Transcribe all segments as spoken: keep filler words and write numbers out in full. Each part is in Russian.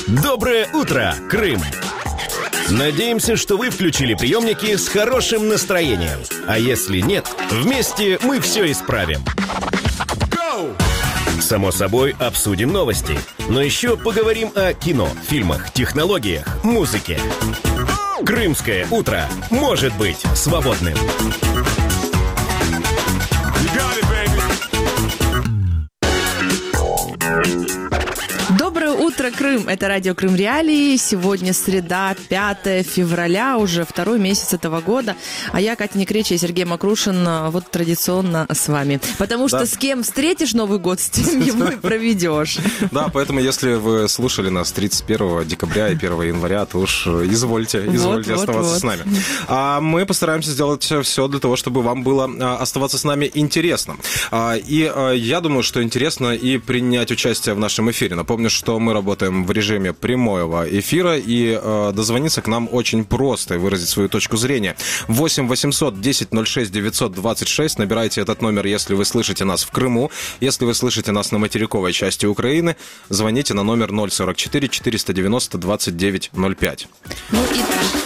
Доброе утро, Крым! Надеемся, что вы включили приемники с хорошим настроением. А если нет, вместе мы все исправим. Go! Само собой, обсудим новости. Но еще поговорим о кино, фильмах, технологиях, музыке. Крымское утро может быть свободным. Доброе утро, Крым! Это радио Крым Реалии. Сегодня среда, пятое февраля, уже второй месяц этого года. А я, Катя Некреча и Сергей Макрушин, вот традиционно с вами. Потому что да. с кем встретишь Новый год, с тем его и проведешь. Да, поэтому если вы слушали нас тридцать первого декабря и первого января, то уж извольте, извольте вот, оставаться вот, с нами. А мы постараемся сделать все для того, чтобы вам было оставаться с нами интересно. И я думаю, что интересно и принять участие в нашем эфире. Напомню, что мы работаем в режиме прямого эфира, и э, дозвониться к нам очень просто и выразить свою точку зрения. восемь восемьсот десять ноль шесть девятьсот двадцать шесть. Набирайте этот номер, если вы слышите нас в Крыму. Если вы слышите нас на материковой части Украины, звоните на номер ноль сорок четыре четыреста девяносто двадцать девять ноль пять. Ну и...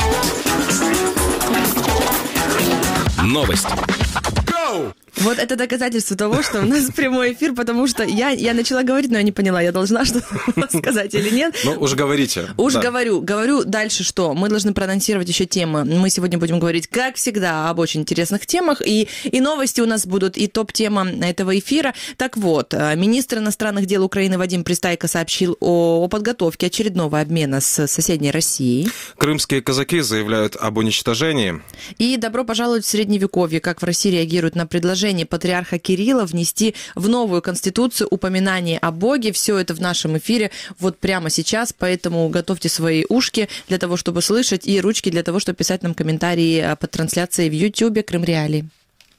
Новости. Вот это доказательство того, что у нас прямой эфир, потому что я, я начала говорить, но я не поняла, я должна что-то сказать или нет. Ну, уж говорите. Уж да. говорю. Говорю дальше, что мы должны проанонсировать еще темы. Мы сегодня будем говорить, как всегда, об очень интересных темах, и, и новости у нас будут, и топ-тема этого эфира. Так вот, министр иностранных дел Украины Вадим Пристайко сообщил о, о подготовке очередного обмена с соседней Россией. Крымские казаки заявляют об уничтожении. И добро пожаловать в Средневековье, как в России реагируют на предложение патриарха Кирилла внести в новую конституцию упоминание о Боге. Все это в нашем эфире вот прямо сейчас, поэтому готовьте свои ушки для того, чтобы слышать, и ручки для того, чтобы писать нам комментарии под трансляцией в Ютьюбе Крым Реалии.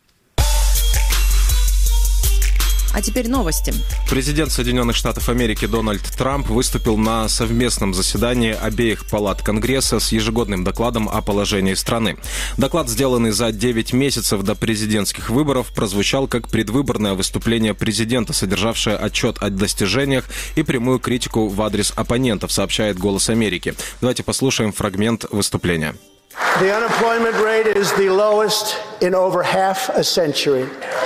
А теперь новости. Президент Соединенных Штатов Америки Дональд Трамп выступил на совместном заседании обеих палат Конгресса с ежегодным докладом о положении страны. Доклад, сделанный за девять месяцев до президентских выборов, прозвучал как предвыборное выступление президента, содержавшее отчет о достижениях и прямую критику в адрес оппонентов, сообщает «Голос Америки». Давайте послушаем фрагмент выступления. The unemployment rate is the lowest in over half a century.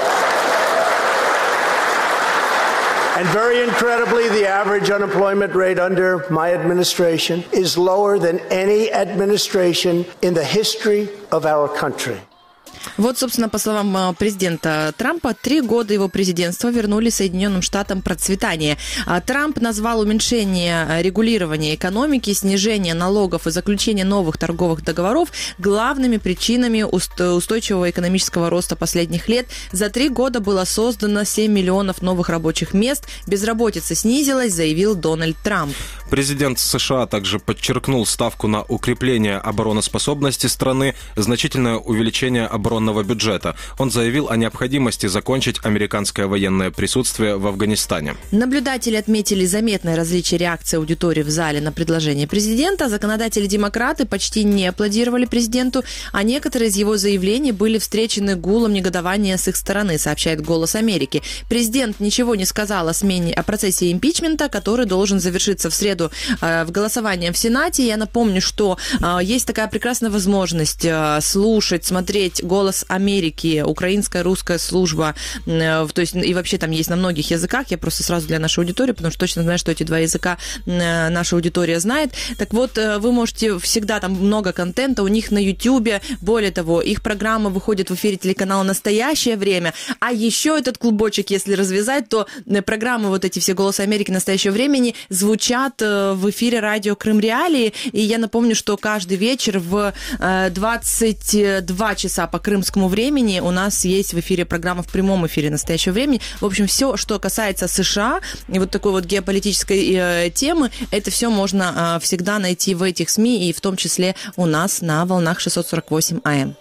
And very incredibly, the average unemployment rate under my administration is lower than any administration in the history of our country. Вот, собственно, по словам президента Трампа, три года его президентства вернули Соединенным Штатам процветание. Трамп назвал уменьшение регулирования экономики, снижение налогов и заключение новых торговых договоров главными причинами устойчивого экономического роста последних лет. За три года было создано семь миллионов новых рабочих мест, безработица снизилась, заявил Дональд Трамп. Президент США также подчеркнул ставку на укрепление обороноспособности страны, значительное увеличение оборонного бюджета. Он заявил о необходимости закончить американское военное присутствие в Афганистане. Наблюдатели отметили заметное различие реакции аудитории в зале на предложение президента. Законодатели-демократы почти не аплодировали президенту, а некоторые из его заявлений были встречены гулом негодования с их стороны, сообщает «Голос Америки». Президент ничего не сказал о смене, о процессе импичмента, который должен завершиться в среду э, в голосовании в Сенате. Я напомню, что э, есть такая прекрасная возможность э, слушать, смотреть «Голос Америки», украинская, русская служба, э, то есть и вообще там есть на многих языках. Я просто сразу для нашей аудитории, потому что точно знаю, что эти два языка э, наша аудитория знает. Так вот, э, вы можете всегда, там много контента у них на Ютьюбе. Более того, их программа выходит в эфире телеканала «Настоящее время». А еще этот клубочек, если развязать, то программы вот эти все «Голос Америки», «Настоящего времени» звучат в эфире радио Крым Реалии. И я напомню, что каждый вечер в двадцать два часа по крымскому времени у нас есть в эфире программа в прямом эфире «Настоящего времени». В общем, все, что касается США и вот такой вот геополитической темы, это все можно всегда найти в этих СМИ, и в том числе у нас на волнах шестьсот сорок восемь АМ.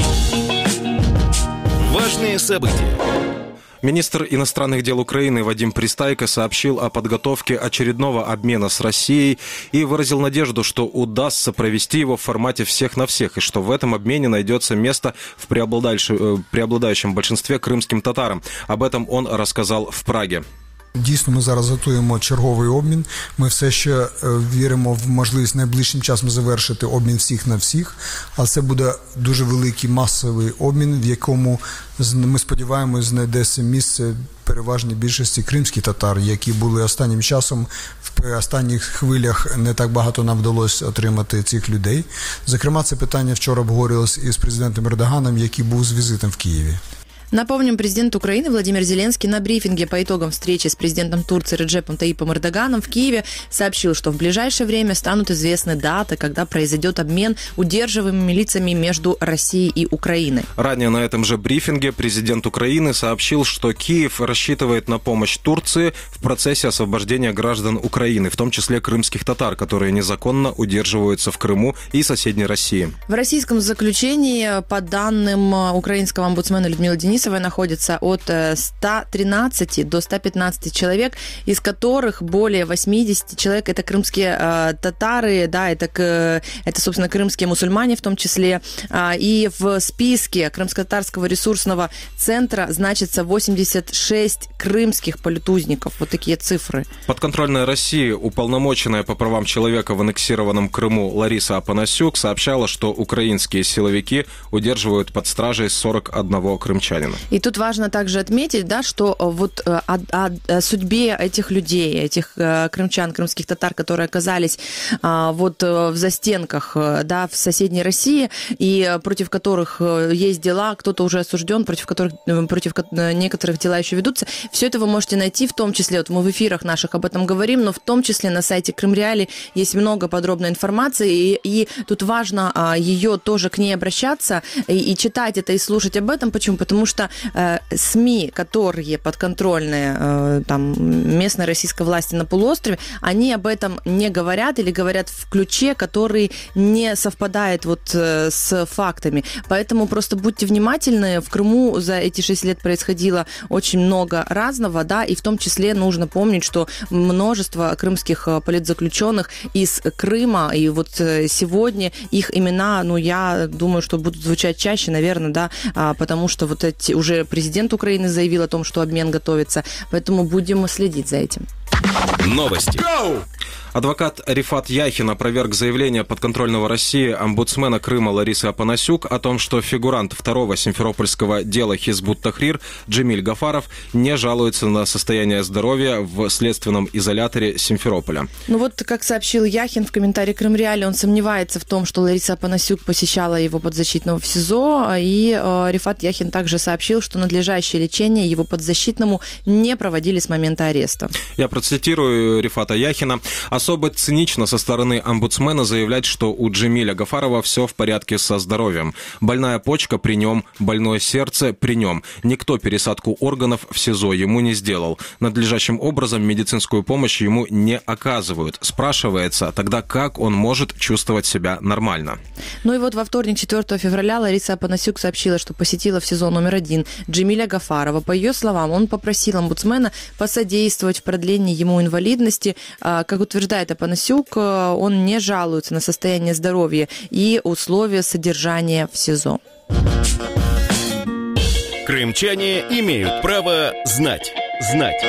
Важные события. Министр иностранных дел Украины Вадим Пристайко сообщил о подготовке очередного обмена с Россией и выразил надежду, что удастся провести его в формате всех на всех, и что в этом обмене найдется место в преобладающем большинстве крымским татарам. Об этом он рассказал в Праге. Дійсно, ми зараз готуємо черговий обмін. Ми все ще віримо в можливість найближчим часом завершити обмін всіх на всіх, але це буде дуже великий масовий обмін, в якому, ми сподіваємось, знайдеться місце переважній більшості кримських татар, які були останнім часом, в останніх хвилях не так багато нам вдалося отримати цих людей. Зокрема, це питання вчора обговорювалось із президентом Ердоганом, який був з візитом в Києві. Напомним, президент Украины Владимир Зеленский на брифинге по итогам встречи с президентом Турции Реджепом Таипом Эрдоганом в Киеве сообщил, что в ближайшее время станут известны даты, когда произойдет обмен удерживаемыми лицами между Россией и Украиной. Ранее на этом же брифинге президент Украины сообщил, что Киев рассчитывает на помощь Турции в процессе освобождения граждан Украины, в том числе крымских татар, которые незаконно удерживаются в Крыму и соседней России. В российском заключении, по данным украинского омбудсмена Людмилы Денисовой, находится от ста тринадцати до ста пятнадцати человек, из которых более восьмидесяти человек это крымские э, татары, да, это, это, собственно, крымские мусульмане в том числе. Э, и в списке Крымско-татарского ресурсного центра значится восемьдесят шесть крымских политузников. Вот такие цифры. Подконтрольная России уполномоченная по правам человека в аннексированном Крыму Лариса Апанасюк сообщала, что украинские силовики удерживают под стражей сорок одного крымчанина. И тут важно также отметить, да, что вот о, о, о судьбе этих людей, этих крымчан, крымских татар, которые оказались вот в застенках, да, в соседней России, и против которых есть дела, кто-то уже осужден, против которых, против некоторых дела еще ведутся, все это вы можете найти, в том числе, вот мы в эфирах наших об этом говорим, но в том числе на сайте Крымреалии есть много подробной информации, и, и тут важно ее тоже к ней обращаться и, и читать это, и слушать об этом. Почему? Потому что что э, СМИ, которые подконтрольные э, там, местной российской власти на полуострове, они об этом не говорят или говорят в ключе, который не совпадает вот э, с фактами. Поэтому просто будьте внимательны. В Крыму за эти шесть лет происходило очень много разного, да, и в том числе нужно помнить, что множество крымских политзаключенных из Крыма, и вот сегодня их имена, ну, я думаю, что будут звучать чаще, наверное, да, потому что вот эти уже президент Украины заявил о том, что обмен готовится, поэтому будем следить за этим. Новости. Go! Адвокат Рифат Яхин опроверг заявление подконтрольного России омбудсмена Крыма Ларисы Апанасюк о том, что фигурант второго симферопольского дела Хизбут Тахрир Джемиль Гафаров не жалуется на состояние здоровья в следственном изоляторе Симферополя. Ну вот, как сообщил Яхин в комментарии Крымреалии, он сомневается в том, что Лариса Апанасюк посещала его подзащитного в СИЗО, и э, Рифат Яхин также сообщил, что надлежащее лечение его подзащитному не проводили с момента ареста. Я процитирую Рифата Яхина. Особо цинично со стороны омбудсмена заявлять, что у Джемиля Гафарова все в порядке со здоровьем. Больная почка при нем, больное сердце при нем. Никто пересадку органов в СИЗО ему не сделал. Надлежащим образом медицинскую помощь ему не оказывают. Спрашивается, тогда как он может чувствовать себя нормально? Ну и вот во вторник, четвёртого февраля, Лариса Апанасюк сообщила, что посетила в СИЗО номер один Джемиля Гафарова. По ее словам, он попросил омбудсмена посодействовать в продлении ему инвалидности. Как утверждает Апанасюк, он не жалуется на состояние здоровья и условия содержания в СИЗО. Крымчане имеют право знать. Знать.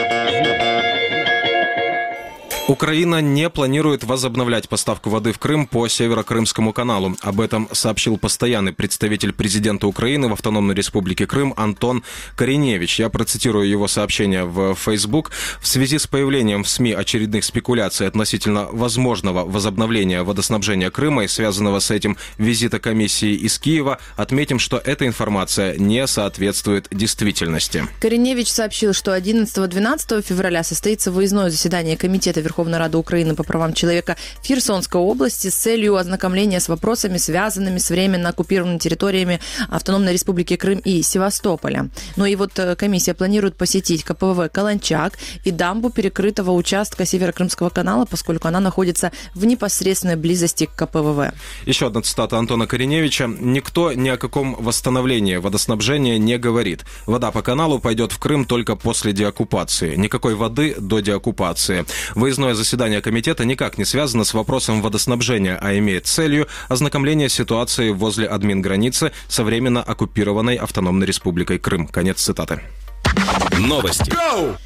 Украина не планирует возобновлять поставку воды в Крым по Северо-Крымскому каналу. Об этом сообщил постоянный представитель президента Украины в Автономной Республике Крым Антон Кореневич. Я процитирую его сообщение в Facebook. В связи с появлением в СМИ очередных спекуляций относительно возможного возобновления водоснабжения Крыма и связанного с этим визита комиссии из Киева, отметим, что эта информация не соответствует действительности. Кореневич сообщил, что одиннадцатого-двенадцатого февраля состоится выездное заседание Комитета Верховного Верховной Рады Украины по правам человека в Херсонской области с целью ознакомления с вопросами, связанными с временно оккупированными территориями Автономной Республики Крым и Севастополя. Ну и вот комиссия планирует посетить ка пэ вэ «Каланчак» и дамбу перекрытого участка Северо-Крымского канала, поскольку она находится в непосредственной близости к ка пэ вэ вэ. Еще одна цитата Антона Кореневича. «Никто ни о каком восстановлении водоснабжения не говорит. Вода по каналу пойдет в Крым только после деоккупации. Никакой воды до деоккупации. Выездное заседание комитета никак не связано с вопросом водоснабжения, а имеет целью ознакомление ситуации возле админграницы со временно оккупированной Автономной Республикой Крым». Конец цитаты. Новости. В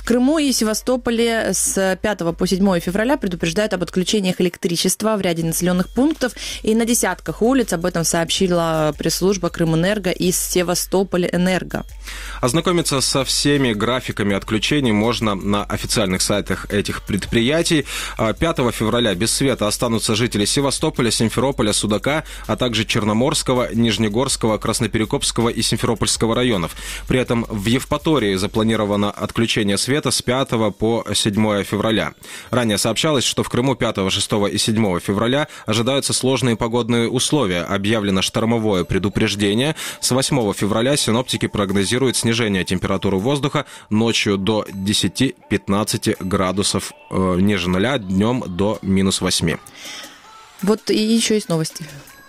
Крыму и Севастополе с пятого по седьмое февраля предупреждают об отключениях электричества в ряде населенных пунктов. И на десятках улиц об этом сообщила пресс-служба Крымэнерго и Севастополь-Энерго. Ознакомиться со всеми графиками отключений можно на официальных сайтах этих предприятий. пятого февраля без света останутся жители Севастополя, Симферополя, Судака, а также Черноморского, Нижнегорского, Красноперекопского и Симферопольского районов. При этом в Евпатории запланировано отключение света с пятого по седьмое февраля. Ранее сообщалось, что в Крыму пятого, шестого и седьмого февраля ожидаются сложные погодные условия. Объявлено штормовое предупреждение. С восьмого февраля синоптики прогнозируют снижение температуры воздуха ночью до десяти-пятнадцати градусов э, ниже нуля, днем до минус восьми. Вот и еще есть новости.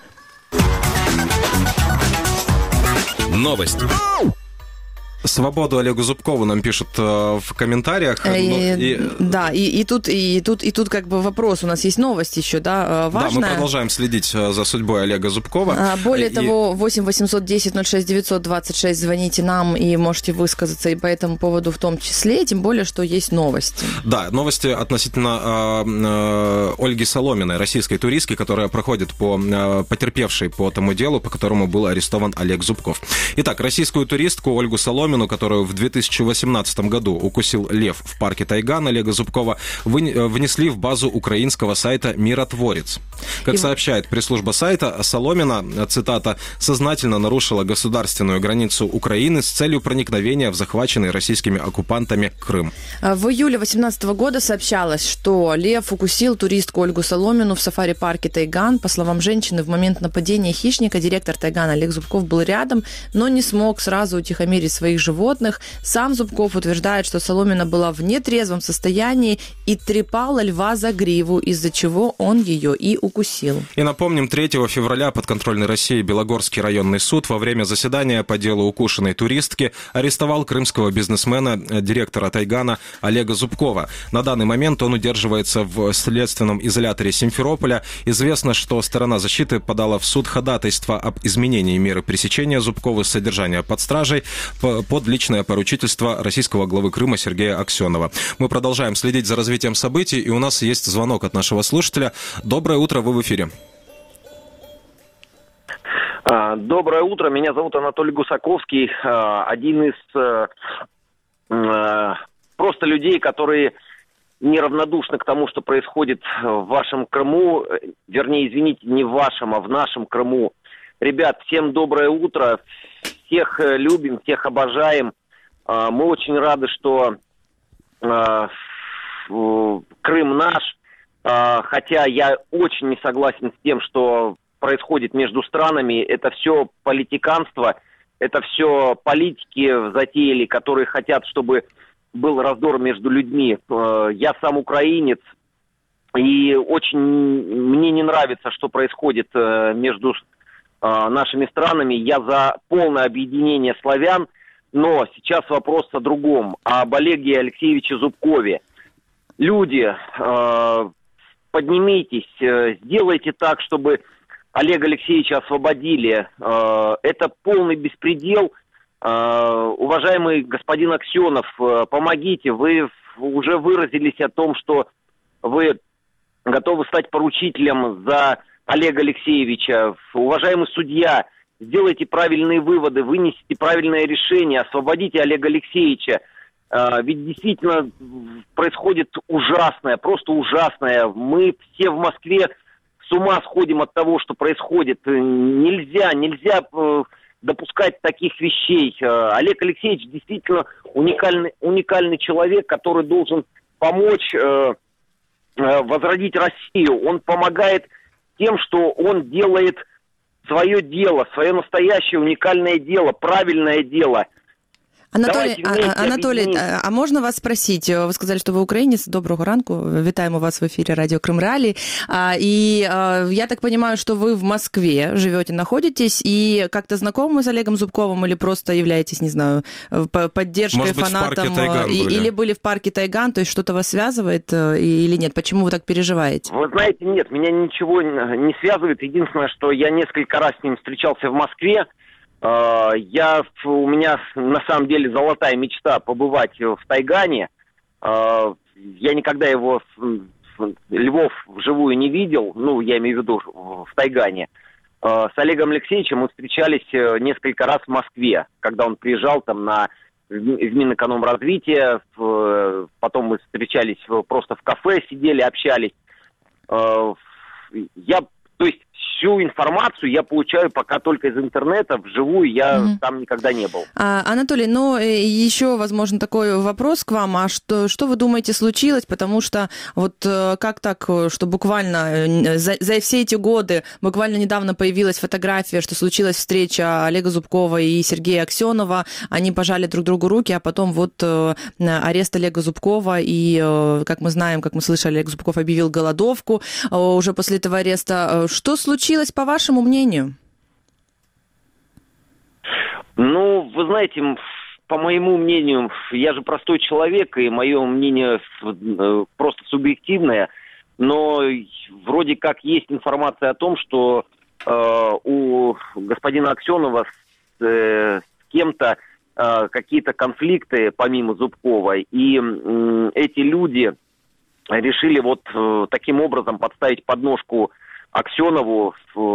Новость. Свободу Олегу Зубкову нам пишут э, в комментариях. И, и... Да, и, и, тут, и, тут, и тут как бы вопрос. У нас есть новость еще, да, важная. Да, мы продолжаем следить за судьбой Олега Зубкова. А, более и... того, восемь восемьсот десять ноль шесть девятьсот двадцать шесть звоните нам и можете высказаться и по этому поводу в том числе, тем более, что есть новости. Да, новости относительно э, э, Ольги Соломиной, российской туристки, которая проходит по э, потерпевшей по тому делу, по которому был арестован Олег Зубков. Итак, российскую туристку Ольгу Соломину, которую в две тысячи восемнадцатом году укусил лев в парке Тайган Олега Зубкова, внесли в базу украинского сайта «Миротворец». Как И... сообщает пресс-служба сайта, Соломина, цитата, «сознательно нарушила государственную границу Украины с целью проникновения в захваченный российскими оккупантами Крым». В июле две тысячи восемнадцатого года сообщалось, что лев укусил туристку Ольгу Соломину в сафари-парке Тайган. По словам женщины, в момент нападения хищника директор Тайгана Олег Зубков был рядом, но не смог сразу утихомирить своих животных. Сам Зубков утверждает, что Соломина была в нетрезвом состоянии и трепала льва за гриву, из-за чего он ее и укусил. И напомним, третьего февраля подконтрольный России Белогорский районный суд во время заседания по делу укушенной туристки арестовал крымского бизнесмена, директора Тайгана Олега Зубкова. На данный момент он удерживается в следственном изоляторе Симферополя. Известно, что сторона защиты подала в суд ходатайство об изменении меры пресечения Зубкова с содержания под стражей под личное поручительство российского главы Крыма Сергея Аксенова. Мы продолжаем следить за развитием событий, и у нас есть звонок от нашего слушателя. Доброе утро, вы в эфире. Доброе утро, меня зовут Анатолий Гусаковский, один из просто людей, которые неравнодушны к тому, что происходит в вашем Крыму, вернее, извините, не в вашем, а в нашем Крыму. Ребят, всем доброе утро, всех любим, всех обожаем. Мы очень рады, что Крым наш, хотя я очень не согласен с тем, что происходит между странами. Это все политиканство, это все политики затеяли, которые хотят, чтобы был раздор между людьми. Я сам украинец, и очень мне не нравится, что происходит между нашими странами. Я за полное объединение славян, но сейчас вопрос о другом, об Олеге Алексеевиче Зубкове. Люди, поднимитесь, сделайте так, чтобы Олега Алексеевича освободили. Это полный беспредел. Уважаемый господин Аксенов, помогите. Вы уже выразились о том, что вы готовы стать поручителем за Олега Алексеевича. Уважаемый судья, сделайте правильные выводы, вынесите правильное решение, освободите Олега Алексеевича. Ведь действительно происходит ужасное, просто ужасное. Мы все в Москве с ума сходим от того, что происходит. Нельзя, нельзя допускать таких вещей. Олег Алексеевич действительно уникальный, уникальный человек, который должен помочь э, возродить Россию. Он помогает тем, что он делает свое дело, свое настоящее уникальное дело, правильное дело. Анатолій, а, Анатолій, а можна вас спросить? Ви сказали, що ви українець. Доброго ранку. Вітаємо вас в эфире радио Крым Реалии. И я так понимаю, что вы в Москве живете, находитесь, и как-то знакомы с Олегом Зубковым или просто являетесь, не знаю, поддержкой, может быть, фанатом? В парке Тайган были. Или были в парке Тайган, то есть что-то вас связывает или нет? Почему вы так переживаете? Вы знаете, нет, меня ничего не связывает. Единственное, что я несколько раз с ним встречался в Москве. Я, у меня на самом деле золотая мечта побывать в Тайгане. Я никогда его, Львов, вживую не видел, ну, я имею в виду в Тайгане. С Олегом Алексеевичем мы встречались несколько раз в Москве, когда он приезжал там на, в Минэкономразвитие, потом мы встречались просто в кафе, сидели, общались. Я, то есть, всю информацию я получаю пока только из интернета, вживую я mm-hmm. там никогда не был. А, Анатолий, ну, еще, возможно, такой вопрос к вам. А что, что вы думаете случилось? Потому что вот как так, что буквально за, за все эти годы, буквально недавно появилась фотография, что случилась встреча Олега Зубкова и Сергея Аксенова, они пожали друг другу руки, а потом вот арест Олега Зубкова, и, как мы знаем, как мы слышали, Олег Зубков объявил голодовку уже после этого ареста. Что случилось? Случилось, по вашему мнению? Ну, вы знаете, по моему мнению, я же простой человек, и мое мнение просто субъективное, но вроде как есть информация о том, что э, у господина Аксенова с, э, с кем-то э, какие-то конфликты помимо Зубкова, и э, эти люди решили вот э, таким образом подставить подножку Аксенову,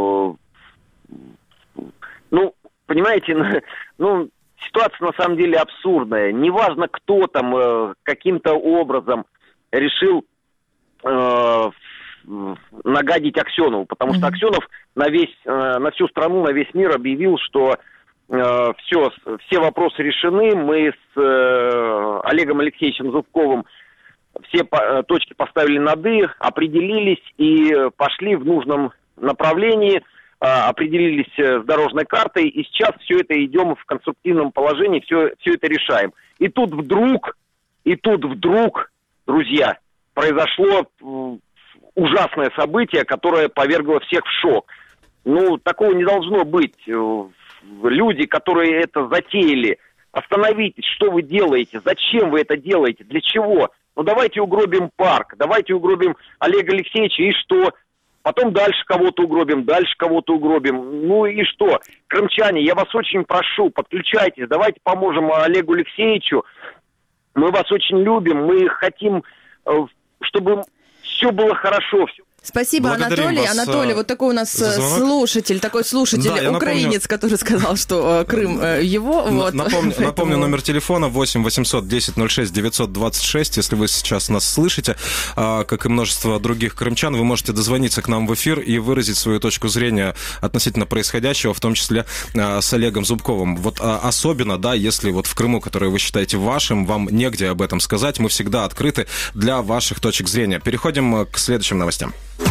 ну, понимаете, ну, ситуация на самом деле абсурдная. Неважно, кто там каким-то образом решил э, нагадить Аксенову, потому что Аксенов на весь, на всю страну, на весь мир объявил, что э, все, все вопросы решены, мы с э, Олегом Алексеевичем Зубковым все точки поставили над «и», определились и пошли в нужном направлении, определились с дорожной картой, и сейчас все это идем в конструктивном положении, все, все это решаем. И тут вдруг, и тут вдруг, друзья, произошло ужасное событие, которое повергло всех в шок. Ну, такого не должно быть. Люди, которые это затеяли, остановитесь, что вы делаете, зачем вы это делаете, для чего? Ну, давайте угробим парк, давайте угробим Олега Алексеевича, и что? Потом дальше кого-то угробим, дальше кого-то угробим. Ну и что? Крымчане, я вас очень прошу, подключайтесь, давайте поможем Олегу Алексеевичу. Мы вас очень любим, мы хотим, чтобы все было хорошо, все. Спасибо, Благодарим Анатолий. Вас, Анатолий, вот такой у нас слушатель, такой слушатель, да, украинец, напомню, который сказал, что э, Крым э, его. Вот. Напомню, Поэтому... напомню номер телефона восемь восемьсот десять ноль шесть девятьсот двадцать шесть. Если вы сейчас нас слышите, э, как и множество других крымчан, вы можете дозвониться к нам в эфир и выразить свою точку зрения относительно происходящего, в том числе э, с Олегом Зубковым. Вот э, особенно, да, если вот в Крыму, который вы считаете вашим, вам негде об этом сказать, мы всегда открыты для ваших точек зрения. Переходим к следующим новостям.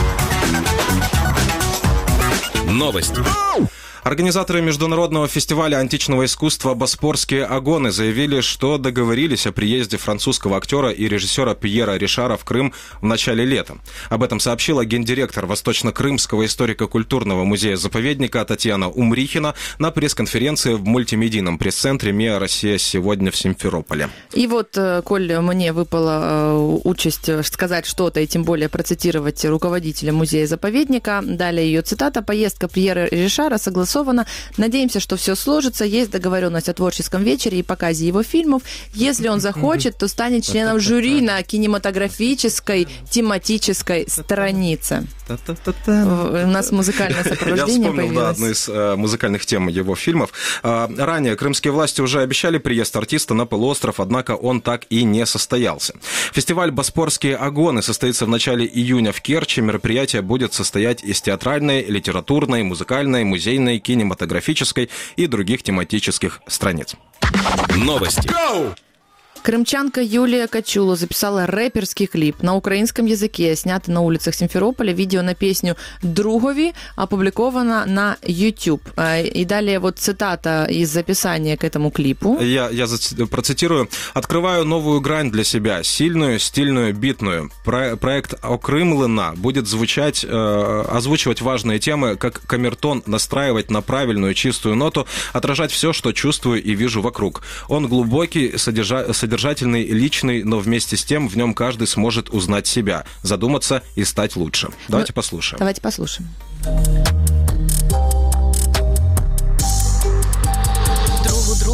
Новости. Организаторы международного фестиваля античного искусства «Боспорские агоны» заявили, что договорились о приезде французского актера и режиссера Пьера Ришара в Крым в начале лета. Об этом сообщила гендиректор Восточно-Крымского историко-культурного музея-заповедника Татьяна Умрихина на пресс-конференции в мультимедийном пресс-центре МИА «Россия сегодня» в Симферополе. И вот, коль мне выпала участь сказать что-то, и тем более процитировать руководителя музея-заповедника, далее ее цитата: «Поездка Пьера Ришара согласована. Надеемся, что все сложится. Есть договоренность о творческом вечере и показе его фильмов. Если он захочет, то станет членом жюри на кинематографической тематической странице». У нас музыкальное сопровождение появилось. Я вспомнил, да, одну из э, музыкальных тем его фильмов. Э, ранее крымские власти уже обещали приезд артиста на полуостров, однако он так и не состоялся. Фестиваль «Боспорские агоны» состоится в начале июня в Керчи. Мероприятие будет состоять из театральной, литературной, музыкальной, музейной, кинематографической и других тематических страниц. Новости. Крымчанка Юлия Качула записала рэперский клип на украинском языке, снятый на улицах Симферополя. Видео на песню «Другови» опубликовано на YouTube. И далее вот цитата из описания к этому клипу. Я, я процитирую. «Открываю новую грань для себя, сильную, стильную, битную. Про, проект «Окрымлена» будет звучать, э, озвучивать важные темы, как камертон, настраивать на правильную чистую ноту, отражать все, что чувствую и вижу вокруг. Он глубокий, содержа, содержательный, содержательный, личный, но вместе с тем в нем каждый сможет узнать себя, задуматься и стать лучше». Давайте ну, послушаем. Давайте послушаем. Другу друг,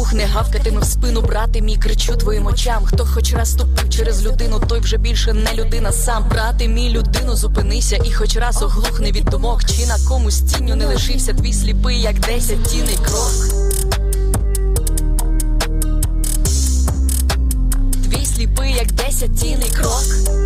не гавкатиме в спину, брате мій, кричу твоїм очам. Хто хоч раз ступив через людину, той вже більше не людина сам. Брате мій, людину, зупинися і хоч раз оглухни від думок. Чи на комусь тінню не лишився твій сліпий, як десять тіней крок. Твій сліпий, як десять тіней крок.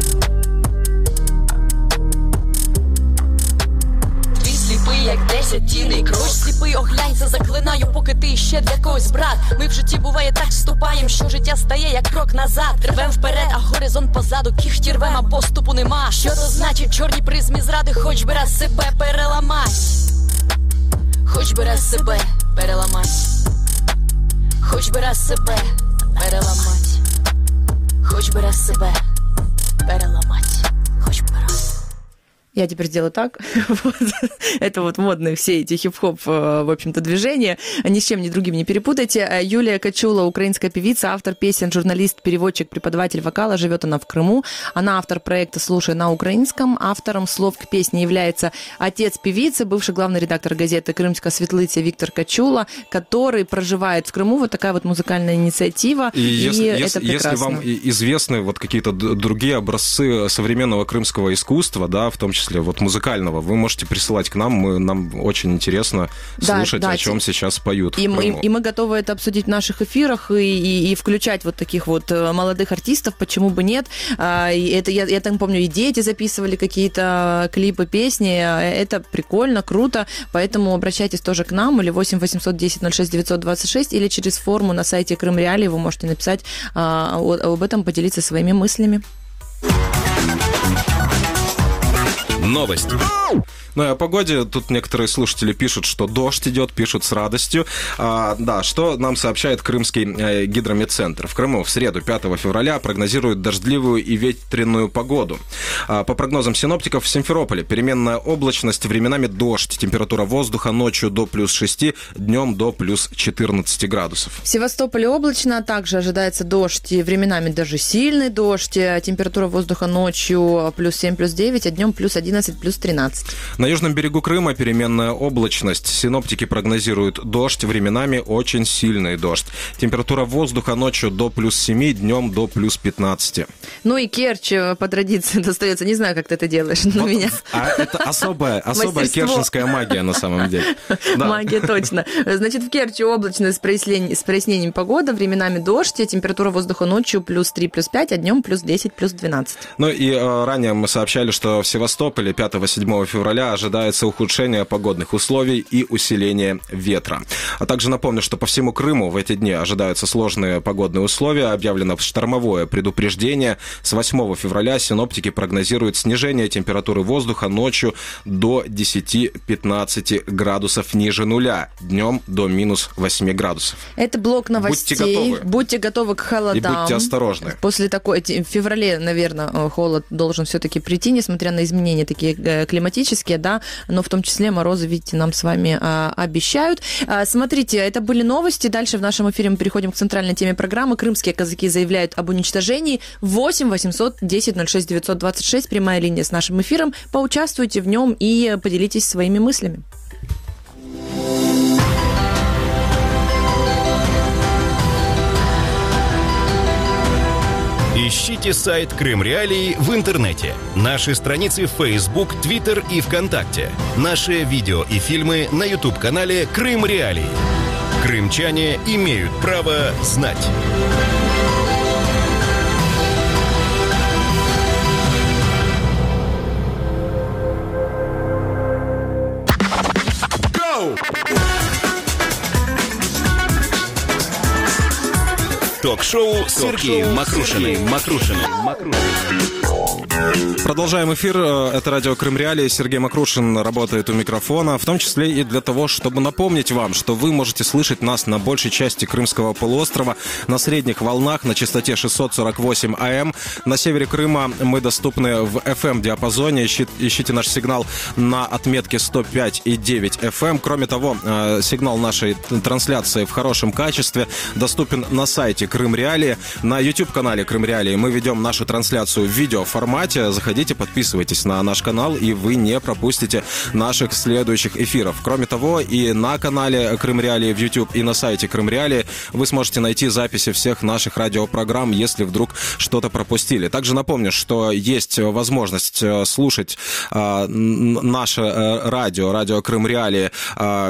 Сліпий, як десять тіней крок. Сліпий, оглянься, заклинаю, поки ти ще для когось брат. Ми в житті буває так вступаєм, що життя стає як крок назад. Рвем вперед, а горизонт позаду, кіхті рвем, а поступу нема. Що то значить чорні призмі зради, хоч би раз себе переламать. Хоч би раз себе переламать. Хоч би раз себе переламать. Хоч би раз себе переламать. Хоч би раз. Я теперь сделаю так. Вот. Это вот модные все эти хип-хоп, в общем-то, движения. Ни с чем, ни другим не перепутайте. Юлия Качула, украинская певица, автор песен, журналист, переводчик, преподаватель вокала. Живет она в Крыму. Она автор проекта «Слушай на украинском». Автором слов к песне является отец певицы, бывший главный редактор газеты «Крымская светлыця» Виктор Качула, который проживает в Крыму. Вот такая вот музыкальная инициатива. И, и если, это если, прекрасно. если вам известны вот какие-то другие образцы современного крымского искусства, да, в том числе вот музыкального, вы можете присылать к нам, мы, нам очень интересно да, слушать, да, о чем сейчас поют. И мы, и мы готовы это обсудить в наших эфирах и, и, и включать вот таких вот молодых артистов, почему бы нет. И это, я, я там помню, и дети записывали какие-то клипы, песни, это прикольно, круто, поэтому обращайтесь тоже к нам, или восемь восемьсот десять ноль шесть девятьсот двадцать шесть, или через форму на сайте Крым Реалии вы можете написать об этом, поделиться своими мыслями. Новость. Ну и о погоде. Тут некоторые слушатели пишут, что дождь идет, пишут с радостью. А, да, что нам сообщает Крымский э, гидрометцентр. В Крыму в среду, пятого февраля, прогнозируют дождливую и ветреную погоду. А, по прогнозам синоптиков, в Симферополе переменная облачность, временами дождь. Температура воздуха ночью до плюс шести, днем до плюс четырнадцати градусов. В Севастополе облачно, также ожидается дождь, и временами даже сильный дождь. Температура воздуха ночью плюс семь, плюс девять, а днем плюс одиннадцать, плюс тринадцать. На южном берегу Крыма переменная облачность. Синоптики прогнозируют дождь, временами очень сильный дождь. Температура воздуха ночью до плюс семи, днем до плюс пятнадцати. Ну и Керчь по традиции достается. Не знаю, как ты это делаешь, но вот, меня... А это особая, особая керченская магия на самом деле. Да. Магия, точно. Значит, в Керчи облачно с прояснением, с прояснением погоды, временами дождь, температура воздуха ночью плюс три, плюс пять, а днем плюс десять, плюс двенадцать. Ну и э, ранее мы сообщали, что в Севастополе пятого-седьмого февраля ожидается ухудшение погодных условий и усиление ветра. А также напомню, что по всему Крыму в эти дни ожидаются сложные погодные условия. Объявлено штормовое предупреждение. С восьмого февраля синоптики прогнозируют снижение температуры воздуха ночью до десяти-пятнадцати градусов ниже нуля. Днем до минус восьми градусов. Это блок новостей. Будьте готовы. Будьте готовы к холодам. И будьте осторожны. После такой... В феврале, наверное, холод должен все-таки прийти, несмотря на изменения такие климатические, да, но в том числе морозы, видите, нам с вами а, обещают. А, смотрите, это были новости. Дальше в нашем эфире мы переходим к центральной теме программы. Крымские казаки заявляют об уничтожении. восемь восемьсот десять ноль шесть девятьсот двадцать шесть, прямая линия с нашим эфиром. Поучаствуйте в нем и поделитесь своими мыслями. Ищите сайт Крым Реалии в интернете, наши страницы в Facebook, Twitter и ВКонтакте, наши видео и фильмы на YouTube-канале Крым Реалии. Крымчане имеют право знать. Ток-шоу с Сергеем Макрушиным. Макрушиным. Продолжаем эфир. Это радио Крым Реалии. Сергей Макрушин работает у микрофона, в том числе и для того, чтобы напомнить вам, что вы можете слышать нас на большей части Крымского полуострова на средних волнах на частоте шестьсот сорок восемь АМ. На севере Крыма мы доступны в эф эм-диапазоне. Ищите, ищите наш сигнал на отметке сто пять и девять эф эм. Кроме того, сигнал нашей трансляции в хорошем качестве доступен на сайте Крым Реалии. На YouTube-канале Крым Реалии мы ведем нашу трансляцию в видеоформате. формате. Заходите, подписывайтесь на наш канал, и вы не пропустите наших следующих эфиров. Кроме того, и на канале Крым Реалии в YouTube, и на сайте Крым Реалии вы сможете найти записи всех наших радиопрограмм, если вдруг что-то пропустили. Также напомню, что есть возможность слушать а, наше радио, радио Крым Реалии, а,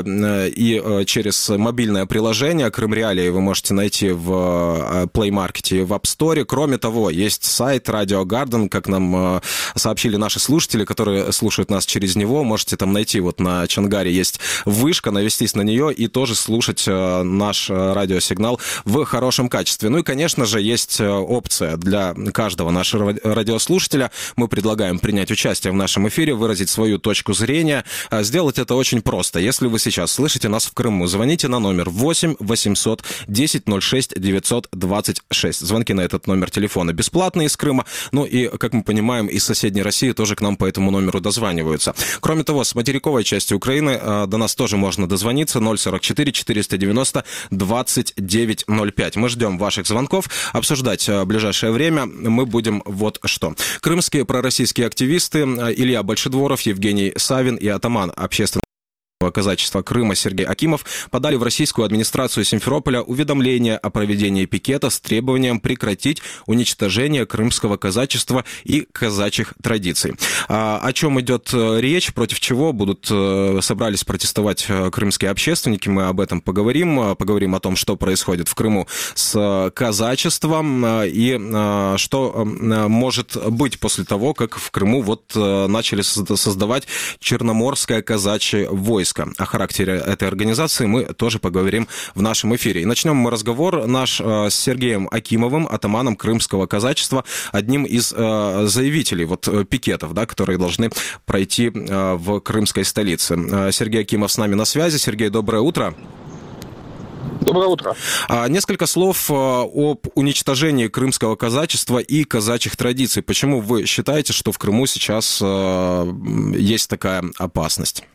и через мобильное приложение Крым Реалии вы можете найти в Play Market и в App Store. Кроме того, есть сайт Radio Garden, как нам сообщили наши слушатели, которые слушают нас через него. Можете там найти, вот на Чангаре есть вышка, навестись на нее и тоже слушать наш радиосигнал в хорошем качестве. Ну и, конечно же, есть опция для каждого нашего радиослушателя. Мы предлагаем принять участие в нашем эфире, выразить свою точку зрения. Сделать это очень просто. Если вы сейчас слышите нас в Крыму, звоните на номер восемь восемьсот десять ноль шесть девятьсот двадцать шесть. Звонки на этот номер телефона бесплатные из Крыма. Ну и, как мы понимаем, из соседней России тоже к нам по этому номеру дозваниваются. Кроме того, с материковой части Украины до нас тоже можно дозвониться. ноль сорок четыре четыреста девяносто двадцать девять ноль пять. Мы ждем ваших звонков. Обсуждать в ближайшее время мы будем вот что. Крымские пророссийские активисты Илья Большедворов, Евгений Савин и атаман общественного казачества Крыма Сергей Акимов подали в российскую администрацию Симферополя уведомление о проведении пикета с требованием прекратить уничтожение крымского казачества и казачьих традиций. А, о чем идет речь, против чего будут собрались протестовать крымские общественники, мы об этом поговорим. Поговорим о том, что происходит в Крыму с казачеством и что может быть после того, как в Крыму вот начали создавать Черноморское казачье войско. О характере этой организации мы тоже поговорим в нашем эфире. И начнем мы разговор наш с Сергеем Акимовым, атаманом крымского казачества, одним из заявителей вот пикетов, да, которые должны пройти в крымской столице. Сергей Акимов с нами на связи. Сергей, доброе утро. Доброе утро. Несколько слов об уничтожении крымского казачества и казачьих традиций. Почему вы считаете, что в Крыму сейчас есть такая опасность?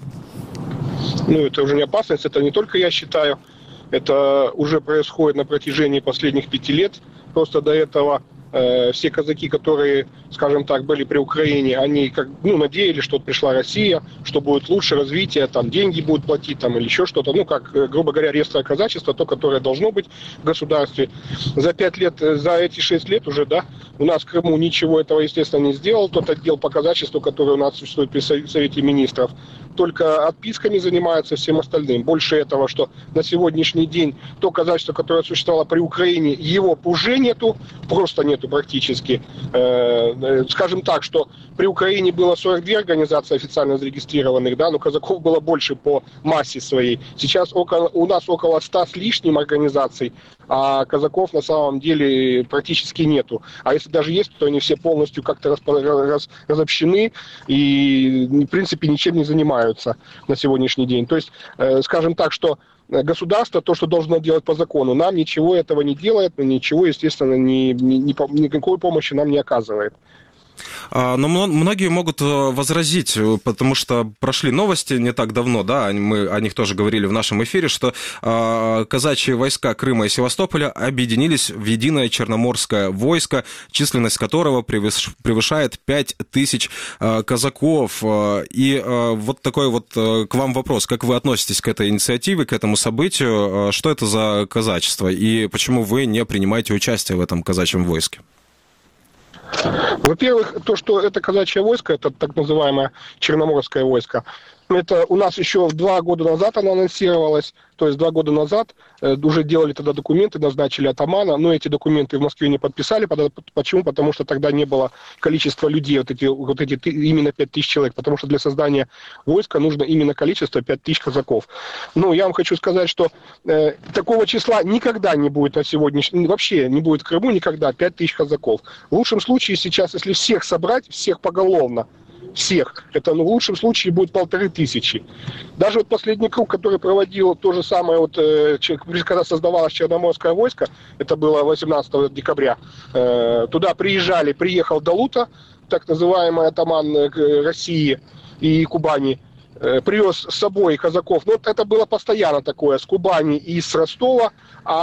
Ну, это уже не опасность, это не только я считаю, это уже происходит на протяжении последних пяти лет. Просто до этого э, все казаки, которые, скажем так, были при Украине, они как, ну, надеялись, что пришла Россия, что будет лучше развитие, там деньги будут платить там, или еще что-то. Ну, как, грубо говоря, реестровое казачество, то, которое должно быть в государстве. За пять лет, за эти шесть лет уже, да, у нас в Крыму ничего этого, естественно, не сделал. Тот отдел по казачеству, который у нас существует при Совете Министров, только отписками занимается, всем остальным. Больше этого, что на сегодняшний день то казачество, которое существовало при Украине, его уже нету, просто нету практически. Э, скажем так, что при Украине было сорок две организации официально зарегистрированных, да, но казаков было больше по массе своей. Сейчас около, у нас около ста с лишним организаций, а казаков на самом деле практически нету. А если даже есть, то они все полностью как-то раз, разобщены и, в принципе, ничем не занимаются на сегодняшний день. То есть, э, скажем так, что государство, то, что должно делать по закону, нам ничего этого не делает, ничего, естественно, ни, ни, ни, никакой помощи нам не оказывает. Но многие могут возразить, потому что прошли новости не так давно, да, мы о них тоже говорили в нашем эфире, что казачьи войска Крыма и Севастополя объединились в единое Черноморское войско, численность которого превышает пять тысяч казаков. И вот такой вот к вам вопрос, как вы относитесь к этой инициативе, к этому событию, что это за казачество и почему вы не принимаете участие в этом казачьем войске? Во-первых, то, что это казачье войско, это так называемое Черноморское войско, это у нас еще два года назад оно анонсировалось, то есть два года назад э, уже делали тогда документы, назначили атамана, но эти документы в Москве не подписали. Почему? Потому что тогда не было количества людей, вот эти, вот эти именно пять тысяч человек, потому что для создания войска нужно именно количество пять тысяч казаков. Ну, я вам хочу сказать, что э, такого числа никогда не будет на сегодняшний, вообще не будет в Крыму никогда пять тысяч казаков. В лучшем случае сейчас, если всех собрать, всех поголовно, всех. Это, ну, в лучшем случае будет полторы тысячи. Даже вот последний круг, который проводил то же самое, вот, э, когда создавалось Черноморское войско, это было восемнадцатого декабря, э, туда приезжали, приехал Далута, так называемый атаман э, России и Кубани, э, привез с собой казаков. Ну, вот это было постоянно такое, с Кубани и с Ростова, а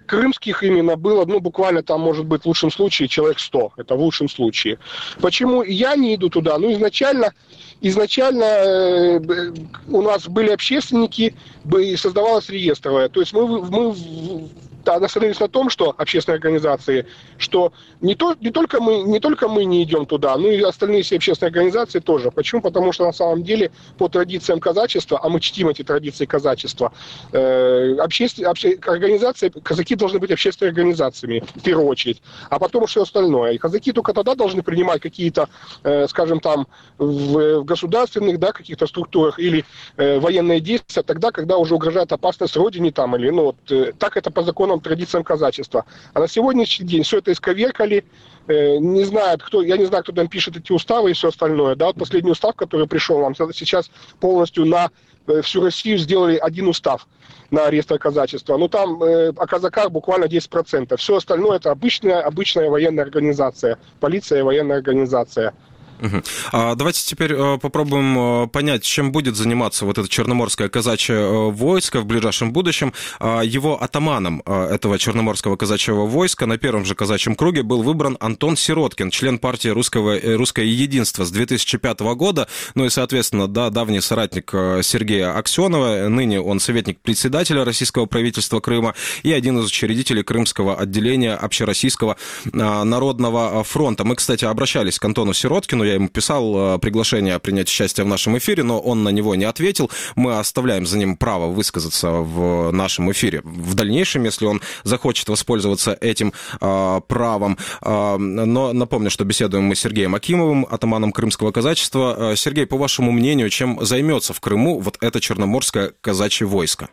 крымских именно было, ну, буквально там, может быть, в лучшем случае человек сто. Это в лучшем случае. Почему я не иду туда? Ну, изначально, изначально э, у нас были общественники, и создавалось реестровое. То есть мы, мы остановились на том, что общественные организации, что не, то, не, только мы, не только мы не идем туда, но и остальные все общественные организации тоже. Почему? Потому что на самом деле по традициям казачества, а мы чтим эти традиции казачества, э, обществен, обще, организации, казаки должны быть общественными организациями в первую очередь, а потом все остальное. И казаки только тогда должны принимать какие-то, э, скажем там, в, в государственных, да, каких-то структурах или э, военные действия тогда, когда уже угрожает опасность родине там, или, ну, вот, э, так это по законам, традициям казачества. А на сегодняшний день все это исковеркали, э, не знают, кто, я не знаю, кто там пишет эти уставы и все остальное. Да, вот последний устав, который пришел нам сейчас полностью на э, всю Россию сделали один устав на реестр казачества. Но там э, о казаках буквально десять процентов. Все остальное это обычная, обычная военная организация. Полиция и военная организация. Угу. А давайте теперь попробуем понять, чем будет заниматься вот это Черноморское казачье войско в ближайшем будущем. Его атаманом этого Черноморского казачьего войска на первом же казачьем круге был выбран Антон Сироткин, член партии Русского, Русское единство с две тысячи пятого года, ну и, соответственно, да, давний соратник Сергея Аксенова, ныне он советник председателя российского правительства Крыма и один из учредителей Крымского отделения Общероссийского народного фронта. Мы, кстати, обращались к Антону Сироткину, я ему писал приглашение принять участие в нашем эфире, но он на него не ответил. Мы оставляем за ним право высказаться в нашем эфире в дальнейшем, если он захочет воспользоваться этим э, правом. Э, но напомню, что беседуем мы с Сергеем Акимовым, атаманом Крымского казачества. Сергей, по вашему мнению, чем займется в Крыму вот это Черноморское казачье войско?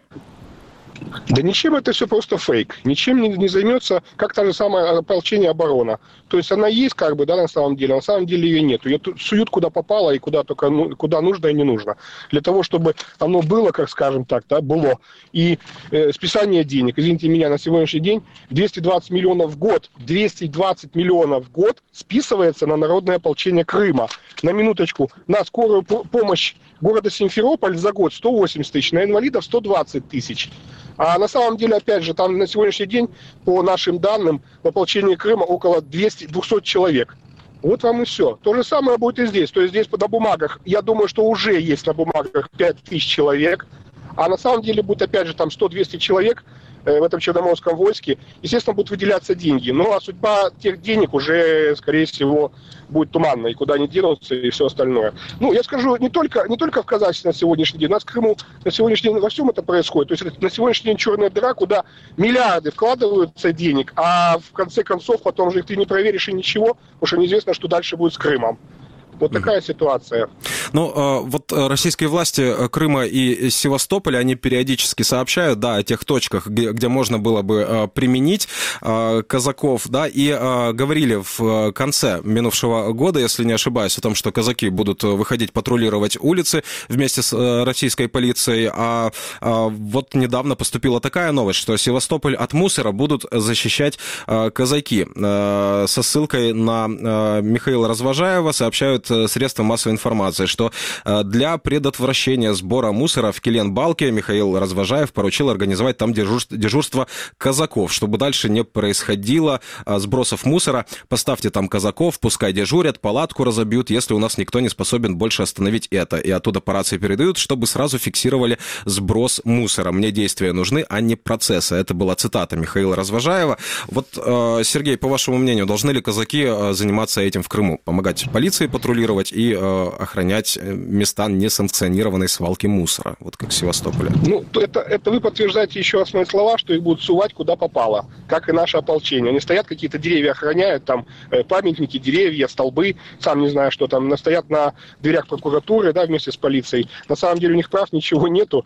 Да ничем, это все просто фейк. Ничем не, не займется, как та же самая ополчение оборона. То есть она есть, как бы, да, на самом деле, на самом деле ее нет. Ее суют куда попало и куда только, ну, куда нужно и не нужно. Для того, чтобы оно было, как скажем так, да, было. И э, списание денег, извините меня, на сегодняшний день двести двадцать миллионов в год, двести двадцать миллионов в год списывается на народное ополчение Крыма. На минуточку, на скорую помощь города Симферополь за год сто восемьдесят тысяч, на инвалидов сто двадцать тысяч. А на самом деле, опять же, там на сегодняшний день, по нашим данным, в ополчении Крыма около двухсот человек. Вот вам и все. То же самое будет и здесь. То есть здесь на бумагах, я думаю, что уже есть на бумагах пять тысяч человек, а на самом деле будет, опять же, там сто-двести человек в этом Черноморском войске. Естественно, будут выделяться деньги. Ну, а судьба тех денег уже, скорее всего, будет туманной, куда они денутся и все остальное. Ну, я скажу, не только, не только в казачестве на сегодняшний день, у нас в Крыму на сегодняшний день во всем это происходит. То есть на сегодняшний день черная дыра, куда миллиарды вкладываются денег, а в конце концов потом же их ты не проверишь и ничего, потому что неизвестно, что дальше будет с Крымом. Вот такая ситуация. Ну, вот российские власти Крыма и Севастополя, они периодически сообщают, да, о тех точках, где, где можно было бы применить казаков, да, и говорили в конце минувшего года, если не ошибаюсь, о том, что казаки будут выходить патрулировать улицы вместе с российской полицией, а вот недавно поступила такая новость, что Севастополь от мусора будут защищать казаки. Со ссылкой на Михаила Развожаева сообщают средства массовой информации, что для предотвращения сбора мусора в Киленбалке Михаил Развожаев поручил организовать там дежурство, дежурство казаков, чтобы дальше не происходило сбросов мусора. Поставьте там казаков, пускай дежурят, палатку разобьют, если у нас никто не способен больше остановить это. И оттуда по рации передают, чтобы сразу фиксировали сброс мусора. Мне действия нужны, а не процессы. Это была цитата Михаила Развожаева. Вот, Сергей, по вашему мнению, должны ли казаки заниматься этим в Крыму? Помогать полиции патрулировать и э, охранять места несанкционированной свалки мусора, вот как в Севастополе? Ну, это, это вы подтверждаете еще раз мои слова, что их будут сувать куда попало, как и наше ополчение. Они стоят, какие-то деревья охраняют, там э, памятники, деревья, столбы, сам не знаю, что там, стоят на дверях прокуратуры, да, вместе с полицией. На самом деле у них прав ничего нету.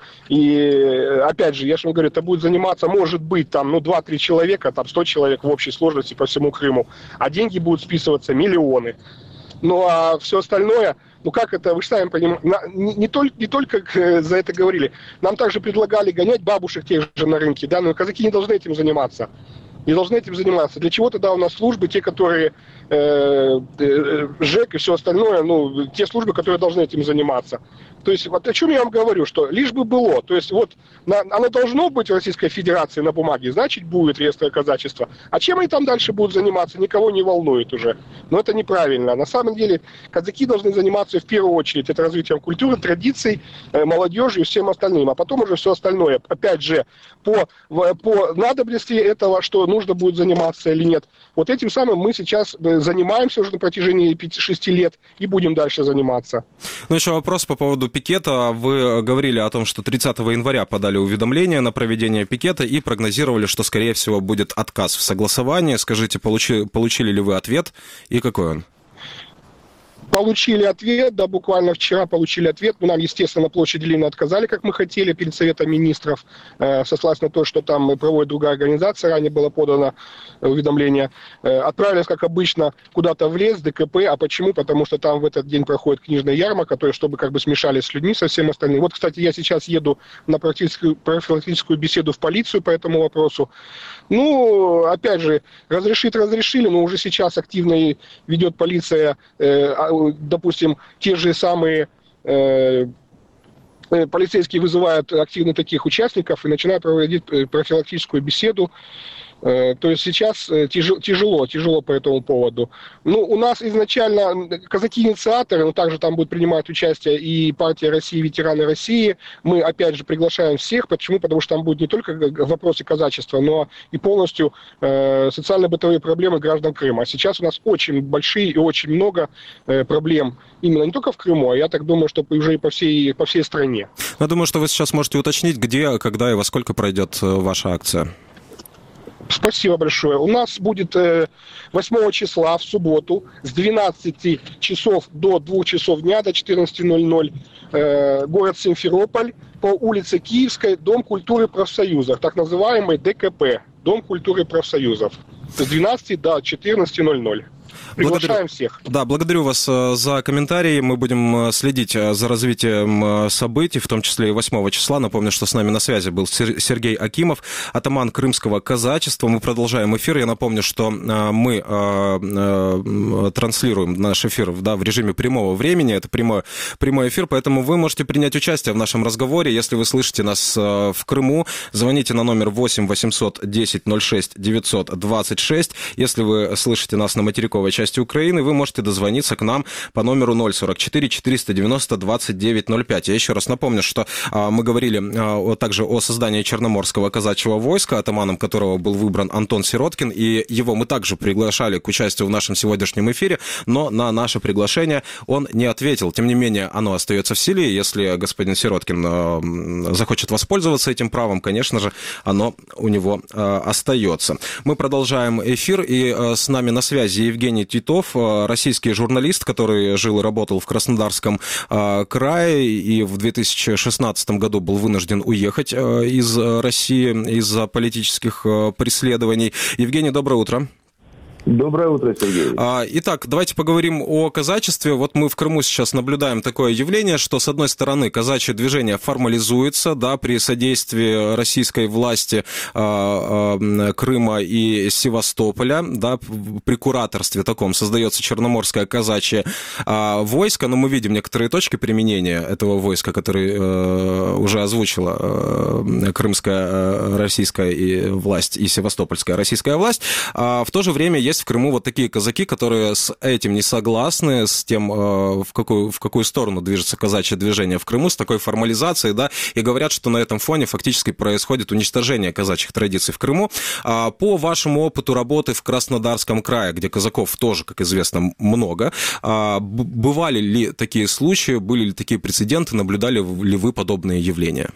И, опять же, я же вам говорю, это будет заниматься, может быть, там, ну, два-три человека, там, сто человек в общей сложности по всему Крыму, а деньги будут списываться миллионы. Ну, а все остальное, ну, как это, вы же сами понимаете, не, не, только, не только за это говорили, нам также предлагали гонять бабушек тех же на рынке, да, но казаки не должны этим заниматься. не должны этим заниматься. Для чего тогда у нас службы, те, которые э, э, ЖЭК и все остальное, ну, те службы, которые должны этим заниматься. То есть, вот о чем я вам говорю, что лишь бы было. То есть, вот, на, оно должно быть в Российской Федерации на бумаге, значит, будет реестр казачества. А чем они там дальше будут заниматься, никого не волнует уже. Но это неправильно. На самом деле, казаки должны заниматься в первую очередь это развитием культуры, традиций, э, молодежи и всем остальным. А потом уже все остальное. Опять же, по, по надобности этого, что нужно будет заниматься или нет. Вот этим самым мы сейчас занимаемся уже на протяжении пяти-шести лет и будем дальше заниматься. Ну, еще вопрос по поводу пикета. Вы говорили о том, что тридцатого января подали уведомление на проведение пикета и прогнозировали, что, скорее всего, будет отказ в согласовании. Скажите, получи, получили ли вы ответ и какой он? Получили ответ, да, буквально вчера получили ответ. Ну, нам, естественно, на площади Ленина отказали, как мы хотели, перед Советом Министров, э, сослаться на то, что там проводит другая организация, ранее было подано уведомление. Э, отправились, как обычно, куда-то в лес, ДКП. А почему? Потому что там в этот день проходит книжная ярмарка, то есть, чтобы как бы смешались с людьми, со всем остальным. Вот, кстати, я сейчас еду на профилактическую, профилактическую беседу в полицию по этому вопросу. Ну, опять же, разрешить разрешили, но уже сейчас активно ведет полиция, э, допустим, те же самые э, полицейские вызывают активно таких участников и начинают проводить профилактическую беседу. То есть сейчас тяжело, тяжело по этому поводу. Ну, у нас изначально казаки-инициаторы, но также там будут принимать участие и партия России, ветераны России. Мы, опять же, приглашаем всех. Почему? Потому что там будут не только вопросы казачества, но и полностью э, социально-бытовые проблемы граждан Крыма. А сейчас у нас очень большие и очень много э, проблем именно не только в Крыму, а я так думаю, что уже и по всей, по всей стране. Я думаю, что вы сейчас можете уточнить, где, когда и во сколько пройдет ваша акция. Спасибо большое. У нас будет восьмого числа в субботу с двенадцати часов до двух часов дня, до четырнадцати ноль-ноль, город Симферополь, по улице Киевской, Дом культуры профсоюзов, так называемый ДКП, Дом культуры профсоюзов, с двенадцати до четырнадцати ноль-ноль. Приглашаем благодарю, всех. Да, благодарю вас за комментарии. Мы будем следить за развитием событий, в том числе и восьмого числа. Напомню, что с нами на связи был Сергей Акимов, атаман крымского казачества. Мы продолжаем эфир. Я напомню, что мы транслируем наш эфир, да, в режиме прямого времени. Это прямой, прямой эфир, поэтому вы можете принять участие в нашем разговоре. Если вы слышите нас в Крыму, звоните на номер восемь восемьсот десять ноль шесть девятьсот двадцать шесть. Если вы слышите нас на материковой части Украины, вы можете дозвониться к нам по номеру ноль сорок четыре четыреста девяносто двадцать девять ноль пять. Я еще раз напомню, что а, мы говорили а, также о создании Черноморского казачьего войска, атаманом которого был выбран Антон Сироткин, и его мы также приглашали к участию в нашем сегодняшнем эфире, но на наше приглашение он не ответил. Тем не менее, оно остается в силе. Если господин Сироткин а, захочет воспользоваться этим правом, конечно же, оно у него а, остается. Мы продолжаем эфир, и а, с нами на связи Евгений Титов, российский журналист, который жил и работал в Краснодарском крае и в две тысячи шестнадцатом году был вынужден уехать из России из-за политических преследований. Евгений, доброе утро. Доброе утро, Сергей. Итак, давайте поговорим о казачестве. Вот мы в Крыму сейчас наблюдаем такое явление, что, с одной стороны, казачье движение формализуется, да, при содействии российской власти Крыма и Севастополя, да, при кураторстве таком создается Черноморское казачье войско, но мы видим некоторые точки применения этого войска, которые уже озвучила крымская российская власть и севастопольская российская власть. В то же время есть в Крыму вот такие казаки, которые с этим не согласны, с тем, в какую, в какую сторону движется казачье движение в Крыму, с такой формализацией, да, и говорят, что на этом фоне фактически происходит уничтожение казачьих традиций в Крыму. По вашему опыту работы в Краснодарском крае, где казаков тоже, как известно, много, бывали ли такие случаи, были ли такие прецеденты, наблюдали ли вы подобные явления?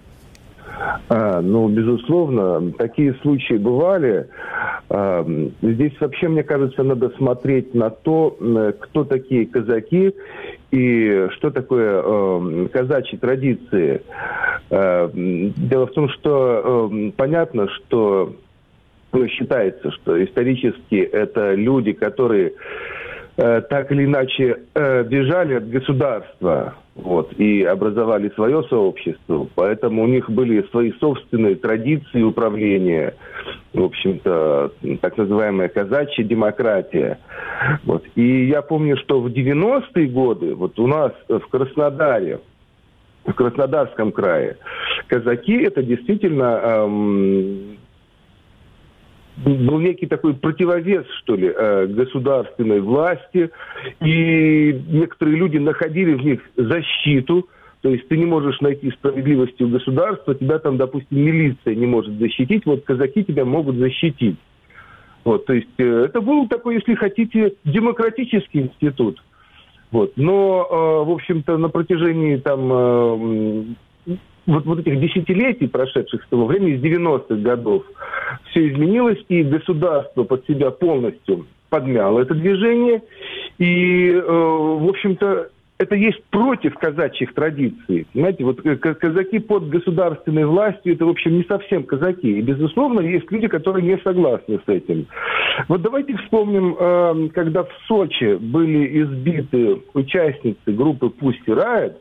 А, ну, безусловно, такие случаи бывали. А, здесь вообще, мне кажется, надо смотреть на то, кто такие казаки и что такое э, казачьи традиции. А, дело в том, что э, понятно, что ну, считается, что исторически это люди, которые э, так или иначе э, бежали от государства, вот, и образовали свое сообщество, поэтому у них были свои собственные традиции управления, в общем-то, так называемая казачья демократия. Вот. И я помню, что в девяностые годы вот у нас в Краснодаре, в Краснодарском крае, казаки это действительно эм, был некий такой противовес, что ли, э, государственной власти, и некоторые люди находили в них защиту. То есть ты не можешь найти справедливости у государства, тебя там, допустим, милиция не может защитить, вот казаки тебя могут защитить. Вот, то есть э, это был такой, если хотите, демократический институт. Вот. Но, э, в общем-то, на протяжении там, э, вот, вот этих десятилетий, прошедших с того времени, с девяностых годов, все изменилось, и государство под себя полностью подмяло это движение. И, э, в общем-то, это есть против казачьих традиций. Знаете, вот казаки под государственной властью, это, в общем, не совсем казаки. И, безусловно, есть люди, которые не согласны с этим. Вот давайте вспомним, когда в Сочи были избиты участницы группы Pussy Riot,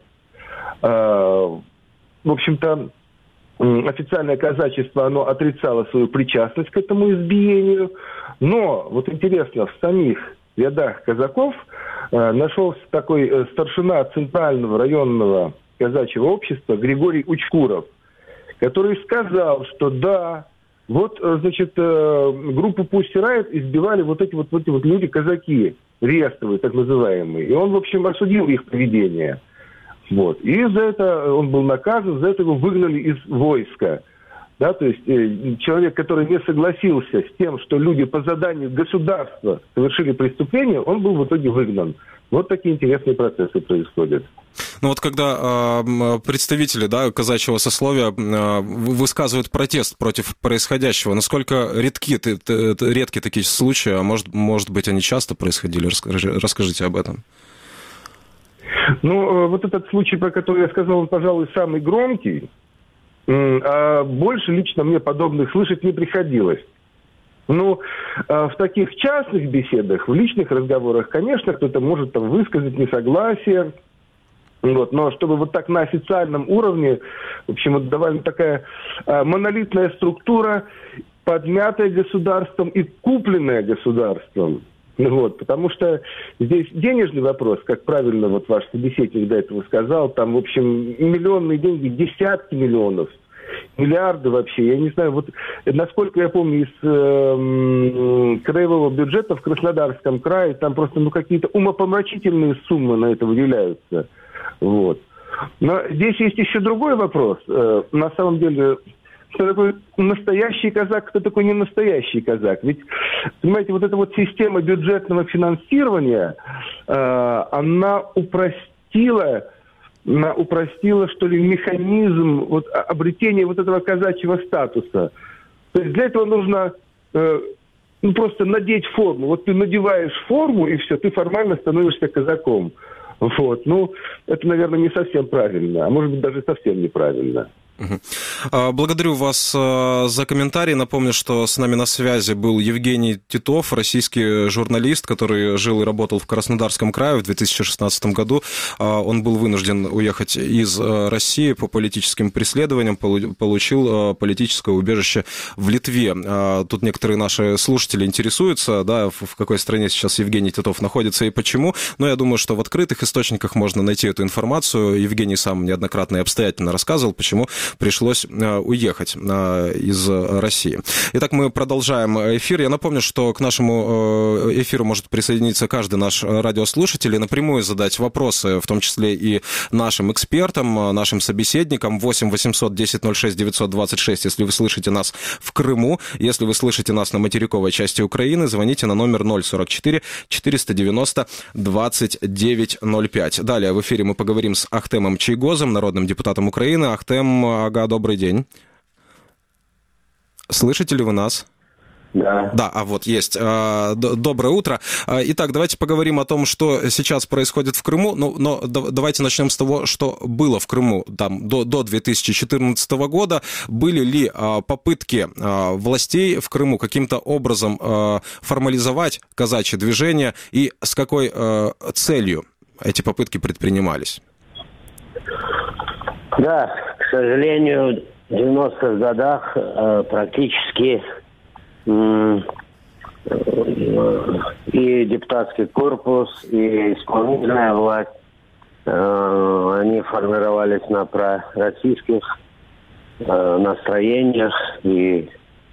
в общем-то, официальное казачество, оно отрицало свою причастность к этому избиению. Но, вот интересно, в самих рядах казаков нашелся такой старшина Центрального районного казачьего общества Григорий Учкуров, который сказал, что да, вот, значит, группу Pussy Riot избивали вот эти вот, вот эти вот люди, казаки, рестовые, так называемые. И он, в общем, осудил их поведение. Вот. И за это он был наказан, за это его выгнали из войска. Да, то есть э, человек, который не согласился с тем, что люди по заданию государства совершили преступление, он был в итоге выгнан. Вот такие интересные процессы происходят. Ну вот когда э, представители, да, казачьего сословия э, высказывают протест против происходящего, насколько редки, ты, ты, редки такие случаи, а может, может быть, они часто происходили? Расскажи, расскажите об этом. Ну, вот этот случай, про который я сказал, он, пожалуй, самый громкий. А больше лично мне подобных слышать не приходилось. Ну, в таких частных беседах, в личных разговорах, конечно, кто-то может там высказать несогласие. Вот, но чтобы вот так на официальном уровне, в общем, вот довольно такая монолитная структура, подмятая государством и купленная государством. Вот, потому что здесь денежный вопрос, как правильно вот ваш собеседник до этого сказал, там, в общем, миллионные деньги, десятки миллионов, миллиарды вообще. Я не знаю, вот насколько я помню, из э, краевого бюджета в Краснодарском крае там просто ну, какие-то умопомрачительные суммы на это выделяются. Вот. Но здесь есть еще другой вопрос. Э, на самом деле... Кто такой настоящий казак, кто такой не настоящий казак? Ведь, понимаете, вот эта вот система бюджетного финансирования, э, она упростила, она упростила, что ли, механизм вот, обретения вот этого казачьего статуса. То есть для этого нужно э, ну, просто надеть форму. Вот ты надеваешь форму, и все, ты формально становишься казаком. Вот. Ну, это, наверное, не совсем правильно, а может быть, даже совсем неправильно. Благодарю вас за комментарий. Напомню, что с нами на связи был Евгений Титов, российский журналист, который жил и работал в Краснодарском крае в две тысячи шестнадцатом году. Он был вынужден уехать из России по политическим преследованиям, получил политическое убежище в Литве. Тут некоторые наши слушатели интересуются, да, в какой стране сейчас Евгений Титов находится и почему. Но я думаю, что в открытых источниках можно найти эту информацию. Евгений сам неоднократно и обстоятельно рассказывал, почему пришлось уехать из России. Итак, мы продолжаем эфир. Я напомню, что к нашему эфиру может присоединиться каждый наш радиослушатель и напрямую задать вопросы, в том числе и нашим экспертам, нашим собеседникам. восемь восемьсот десять ноль шесть девятьсот двадцать шесть, если вы слышите нас в Крыму. Если вы слышите нас на материковой части Украины, звоните на номер ноль сорок четыре четыреста девяносто двадцать девять ноль пять. Далее в эфире мы поговорим с Ахтемом Чийгозом, народным депутатом Украины. Ахтем, ага, добрый день. Слышите ли вы нас? Да. Да, а вот есть. Доброе утро. Итак, давайте поговорим о том, что сейчас происходит в Крыму. Ну, но давайте начнем с того, что было в Крыму там, до, до две тысячи четырнадцатого года. Были ли попытки властей в Крыму каким-то образом формализовать казачье движение и с какой целью эти попытки предпринимались? Да, к сожалению, в девяностых годах практически и депутатский корпус, и исполнительная власть, э, они формировались на пророссийских э, настроениях, и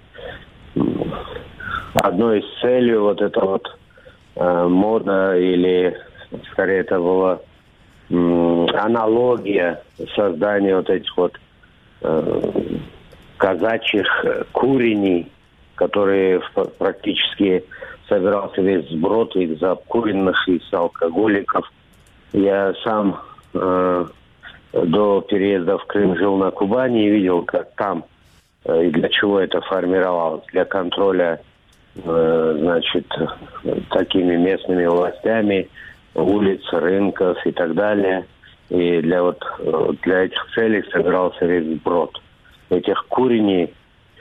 одной из целей вот эта вот э, мода, или скорее это была э, аналогия создания вот этих вот э, казачьих куреней, которые практически собирался весь сброд из обкуренных, из алкоголиков. Я сам э, до переезда в Крым жил на Кубани и видел, как там э, и для чего это формировалось. Для контроля, э, значит, такими местными властями улиц, рынков и так далее. И для вот для этих целей собирался весь сброд. Этих куреней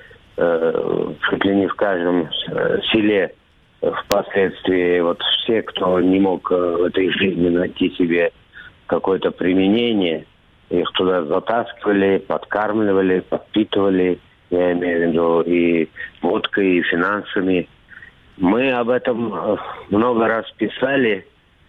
чуть ли не в каждом селе впоследствии вот все, кто не мог в этой жизни найти себе какое-то применение, их туда затаскивали, подкармливали, подпитывали, я имею в виду и водкой, и финансами. Мы об этом много раз писали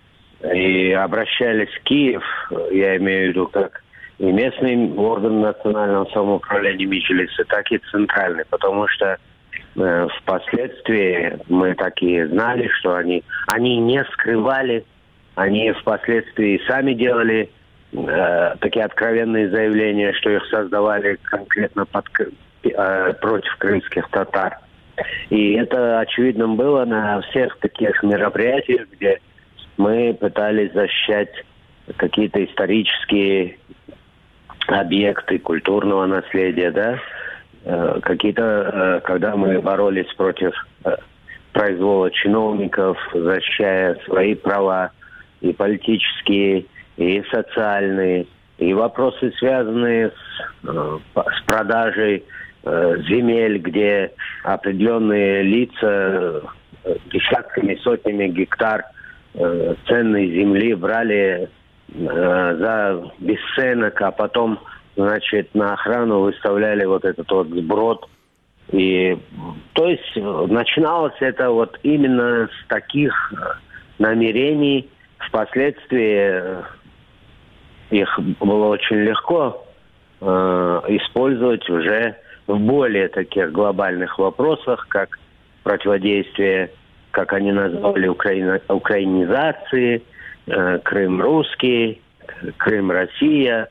и обращались в Киев, я имею в виду как и местный орган национального самоуправления Меджлиса, так и центральный, потому что э, впоследствии мы так и знали, что они, они не скрывали, они впоследствии сами делали э, такие откровенные заявления, что их создавали конкретно под, э, против крымских татар. И это очевидно было на всех таких мероприятиях, где мы пытались защищать какие-то исторические объекты культурного наследия, да, э, какие-то, э, когда мы боролись против э, произвола чиновников, защищая свои права и политические, и социальные, и вопросы, связанные с, э, с продажей э, земель, где определенные лица э, десятками, сотнями гектар э, ценной земли брали за бесценок, а потом, значит, на охрану выставляли вот этот вот сброд. И, то есть, начиналось это вот именно с таких намерений. Впоследствии их было очень легко э, использовать уже в более таких глобальных вопросах, как противодействие, как они назвали, украина, украинизации, Крым русский, Крым Россия.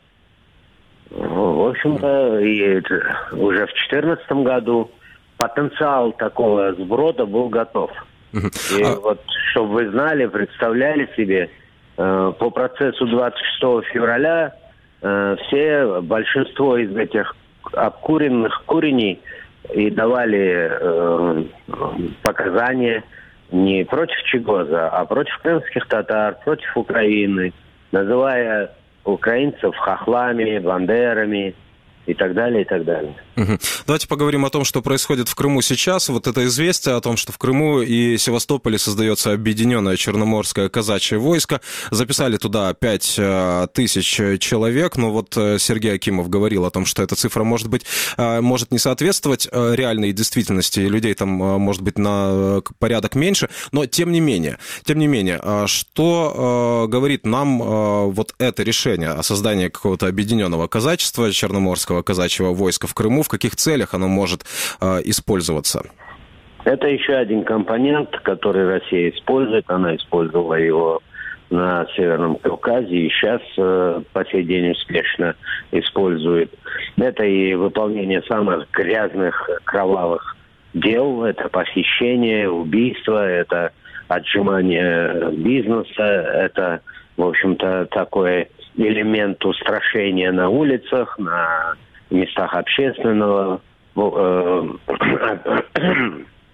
В общем-то, и уже в две тысячи четырнадцатом году потенциал такого сброда был готов. И а... вот, чтобы вы знали, представляли себе, по процессу двадцать шестого февраля все, большинство из этих обкуренных куреней и давали э, показания не против Чигоза, а против крымских татар, против Украины, называя украинцев хохлами, бандерами и так далее, и так далее. Угу. Давайте поговорим о том, что происходит в Крыму сейчас. Вот это известие о том, что в Крыму и Севастополе создается объединенное Черноморское казачье войско. Записали туда пять тысяч человек. Но вот Сергей Акимов говорил о том, что эта цифра может быть, может не соответствовать реальной действительности. Людей там может быть на порядок меньше. Но тем не менее, тем не менее, что говорит нам вот это решение о создании какого-то объединенного казачества, Черноморского казачьего войска в Крыму, в каких целях оно может э, использоваться? Это еще один компонент, который Россия использует. Она использовала его на Северном Кавказе и сейчас э, по сей день успешно использует. Это и выполнение самых грязных, кровавых дел. Это похищение, убийство, это отжимание бизнеса, это, в общем-то, такой элемент устрашения на улицах, на местах общественного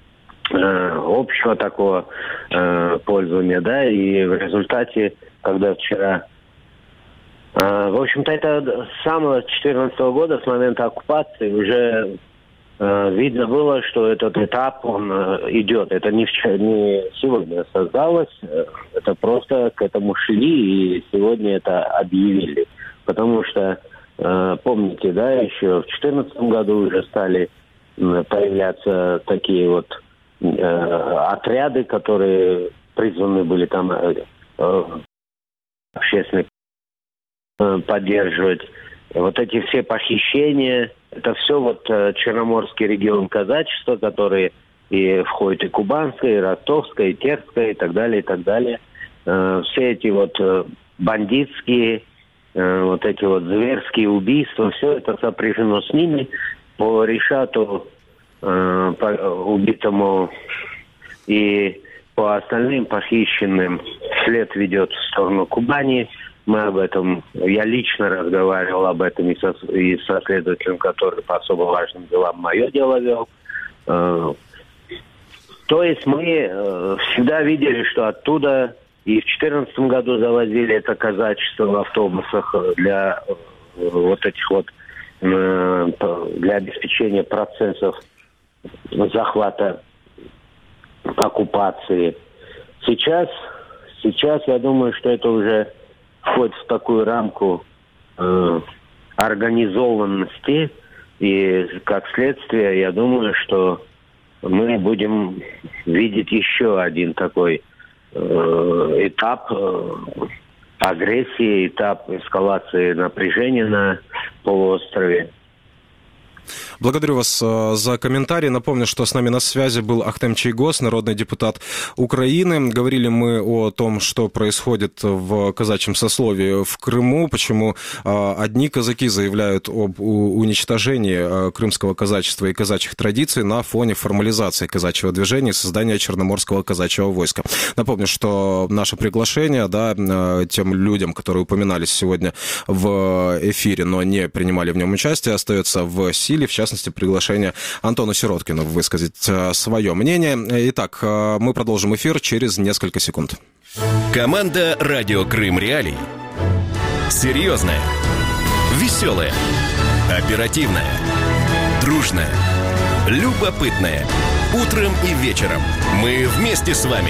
общего такого э, пользования, да, и в результате, когда вчера, э, в общем-то, это с самого четырнадцатого года, с момента оккупации, уже э, видно было, что этот этап, он э, идет. Это не, вчера, не сегодня создалось, э, это просто к этому шли, и сегодня это объявили. Потому что, э, помните, да, еще в две тысячи четырнадцатом году уже стали э, появляться такие вот отряды, которые призваны были там э, общественно э, поддерживать. Вот эти все похищения, это все вот э, Черноморский регион казачества, который и входит и Кубанская, и Ростовская, и Терская, и так далее, и так далее. Э, все эти вот э, бандитские, э, вот эти вот зверские убийства, все это сопряжено с ними. По Ришату по убитому и по остальным похищенным след ведет в сторону Кубани. Мы об этом, я лично разговаривал об этом и со, и со следователем, который по особо важным делам мое дело вел. То есть мы всегда видели, что оттуда и в две тысячи четырнадцатом году завозили это казачество в автобусах для вот этих вот, для обеспечения процессов захвата, оккупации. Сейчас, сейчас я думаю, что это уже входит в такую рамку э, организованности, и как следствие, я думаю, что мы будем видеть еще один такой э, этап э, агрессии, этап эскалации напряжения на полуострове. Благодарю вас за комментарий. Напомню, что с нами на связи был Ахтем Чийгоз, народный депутат Украины. Говорили мы о том, что происходит в казачьем сословии в Крыму, почему одни казаки заявляют об уничтожении крымского казачества и казачьих традиций на фоне формализации казачьего движения и создания Черноморского казачьего войска. Напомню, что наше приглашение, да, тем людям, которые упоминались сегодня в эфире, но не принимали в нем участие, остается в силе. В частности, приглашение Антону Сироткину высказать свое мнение. Итак, мы продолжим эфир через несколько секунд. Команда «Радио Крым Реалии». Серьезная, веселая, оперативная, дружная, любопытная. Утром и вечером мы вместе с вами.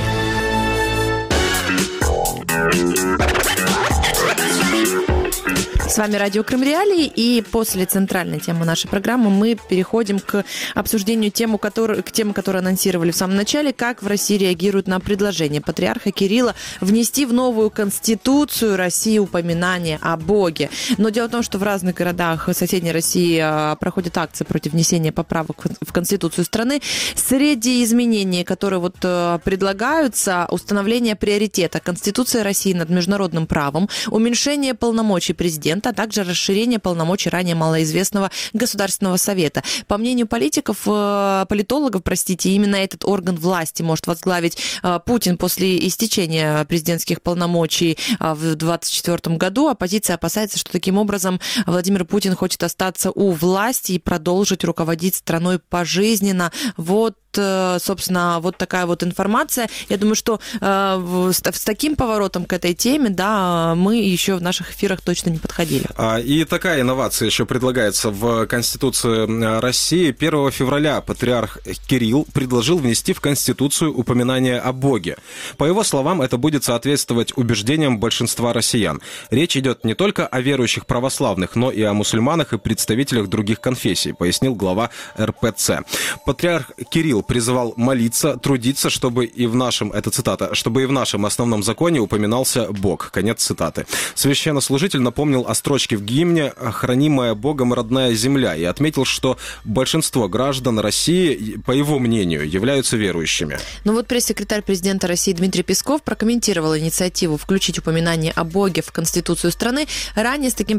С вами Радио Крым Реалии, и после центральной темы нашей программы мы переходим к обсуждению тему, который, к теме, которую анонсировали в самом начале, как в России реагируют на предложение патриарха Кирилла внести в новую конституцию России упоминание о Боге. Но дело в том, что в разных городах соседней России проходят акции против внесения поправок в конституцию страны. Среди изменений, которые вот предлагаются, установление приоритета Конституции России над международным правом, уменьшение полномочий президента, а также расширение полномочий ранее малоизвестного Государственного совета. По мнению политиков, политологов, простите, именно этот орган власти может возглавить Путин после истечения президентских полномочий в двадцать четвёртом году. Оппозиция опасается, что таким образом Владимир Путин хочет остаться у власти и продолжить руководить страной пожизненно. Вот, собственно, вот такая вот информация. Я думаю, что э, с, с таким поворотом к этой теме, да, мы еще в наших эфирах точно не подходили. И такая инновация еще предлагается в Конституции России. первого февраля патриарх Кирилл предложил внести в Конституцию упоминание о Боге. По его словам, это будет соответствовать убеждениям большинства россиян. Речь идет не только о верующих православных, но и о мусульманах и представителях других конфессий, пояснил глава эр пэ цэ. Патриарх Кирилл призывал молиться, трудиться, чтобы и в нашем, это цитата, чтобы и в нашем основном законе упоминался Бог. Конец цитаты. Священнослужитель напомнил о строчке в гимне «Хранимая Богом родная земля» и отметил, что большинство граждан России, по его мнению, являются верующими. Ну вот пресс-секретарь президента России Дмитрий Песков прокомментировал инициативу включить упоминание о Боге в Конституцию страны. Ранее с таким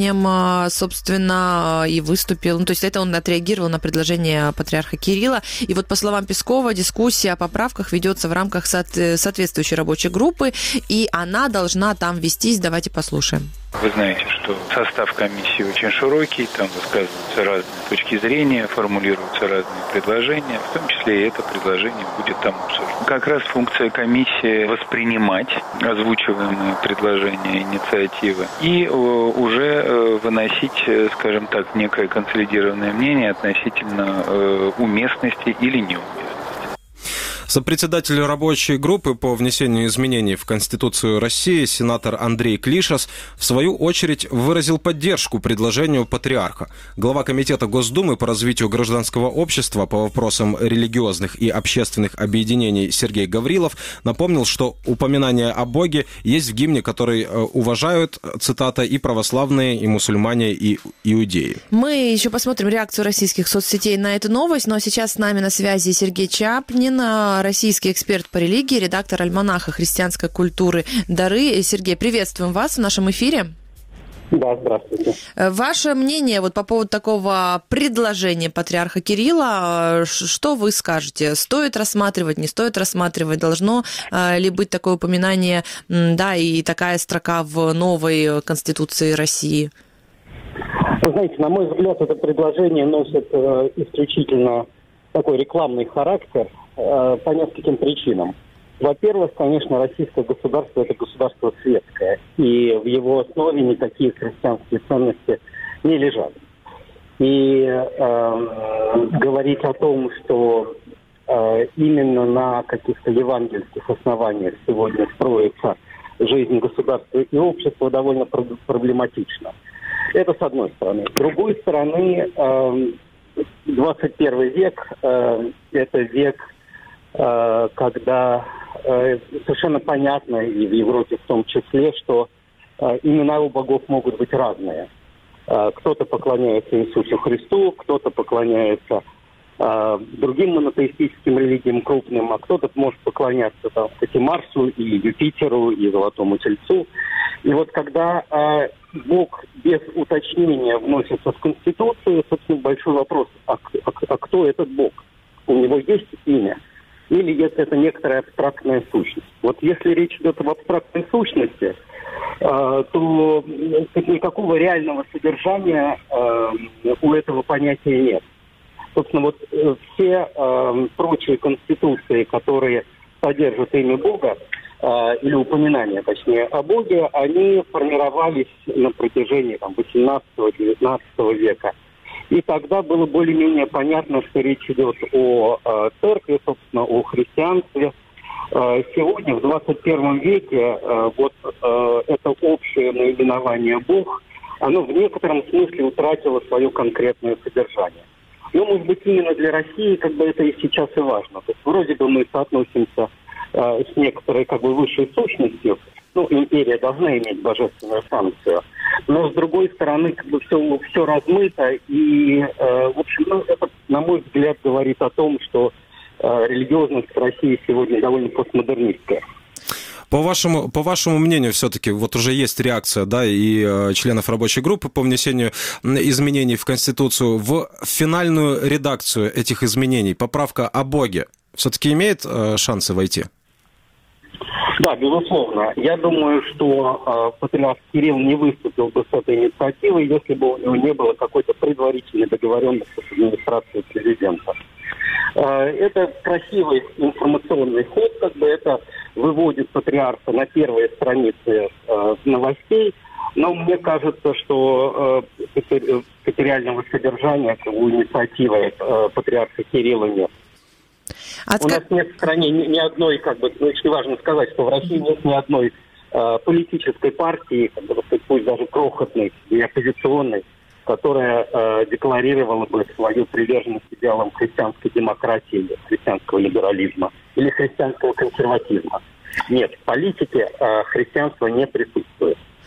предложением, собственно, и выступил. Ну, то есть это он отреагировал на предложение патриарха Кирилла. И вот вот по словам Пескова, дискуссия о поправках ведется в рамках соответствующей рабочей группы, и она должна там вестись. Давайте послушаем. Вы знаете, что состав комиссии очень широкий, там высказываются разные точки зрения, формулируются разные предложения, в том числе и это предложение будет там обсуждено. Как раз функция комиссии воспринимать озвучиваемые предложения, инициативы и уже выносить, скажем так, некое консолидированное мнение относительно уместности или неуместности. Сопредседатель рабочей группы по внесению изменений в Конституцию России сенатор Андрей Клишас в свою очередь выразил поддержку предложению патриарха. Глава Комитета Госдумы по развитию гражданского общества по вопросам религиозных и общественных объединений Сергей Гаврилов напомнил, что упоминание о Боге есть в гимне, который уважают, цитата, и православные, и мусульмане, и иудеи. Мы еще посмотрим реакцию российских соцсетей на эту новость, но сейчас с нами на связи Сергей Чапнин, российский эксперт по религии, редактор альманаха христианской культуры «Дары». Сергей, приветствуем вас в нашем эфире. Да, здравствуйте. Ваше мнение вот по поводу такого предложения патриарха Кирилла, что вы скажете? Стоит рассматривать, не стоит рассматривать? Должно ли быть такое упоминание, да, и такая строка в новой Конституции России? Вы знаете, на мой взгляд, это предложение носит э, исключительно такой рекламный характер э, по нескольким причинам. Во-первых, конечно, российское государство – это государство светское, и в его основе никакие христианские ценности не лежат. И э, говорить о том, что э, именно на каких-то евангельских основаниях сегодня строится жизнь государства и общества, довольно проблематично. Это с одной стороны. С другой стороны, э, двадцать первый век э, – это век, э, когда э, совершенно понятно, и в Европе в том числе, что э, имена у богов могут быть разные. Э, кто-то поклоняется Иисусу Христу, кто-то поклоняется э, другим монотеистическим религиям крупным, а кто-то может поклоняться, там, кстати, Марсу и Юпитеру, и Золотому Тельцу. И вот когда э, Бог без уточнения вносится в Конституцию, собственно, большой вопрос, а, а, а кто этот Бог? У него есть имя? Или это, это некоторая абстрактная сущность? Вот если речь идет об абстрактной сущности, э, то никакого реального содержания э, у этого понятия нет. Собственно, вот э, все э, прочие конституции, которые содержат имя Бога, или упоминания, точнее, о Боге, они формировались на протяжении там, восемнадцатого-девятнадцатого века. И тогда было более-менее понятно, что речь идет о э, церкви, собственно, о христианстве. Э, сегодня, в двадцать первом веке, э, вот э, это общее наименование Бог, оно в некотором смысле утратило свое конкретное содержание. Но, может быть, именно для России как бы это и сейчас и важно. То есть вроде бы мы соотносимся с некоторой как бы высшей сущностью, ну, империя должна иметь божественную санкцию, но с другой стороны как бы все, все размыто, и, э, в общем, ну, это, на мой взгляд, говорит о том, что э, религиозность в России сегодня довольно постмодернистская. По вашему, по вашему мнению, все-таки вот уже есть реакция, да, и э, членов рабочей группы по внесению изменений в Конституцию. В финальную редакцию этих изменений поправка о Боге все-таки имеет э, шансы войти? Да, безусловно. Я думаю, что э, патриарх Кирилл не выступил бы с этой инициативой, если бы у него не было какой-то предварительной договоренности с администрацией президента. Э, это красивый информационный ход, как бы это выводит патриарха на первые страницы э, новостей, но мне кажется, что э, материального содержания как бы, инициативы э, патриарха Кирилла нет. Отска... У нас нет в стране ни, ни одной, как бы, ну, очень важно сказать, что в России нет ни одной э, политической партии, как бы, пусть даже крохотной и оппозиционной, которая э, декларировала бы свою приверженность идеалам христианской демократии, или христианского либерализма, или христианского консерватизма. Нет, в политике э, христианство не присутствует.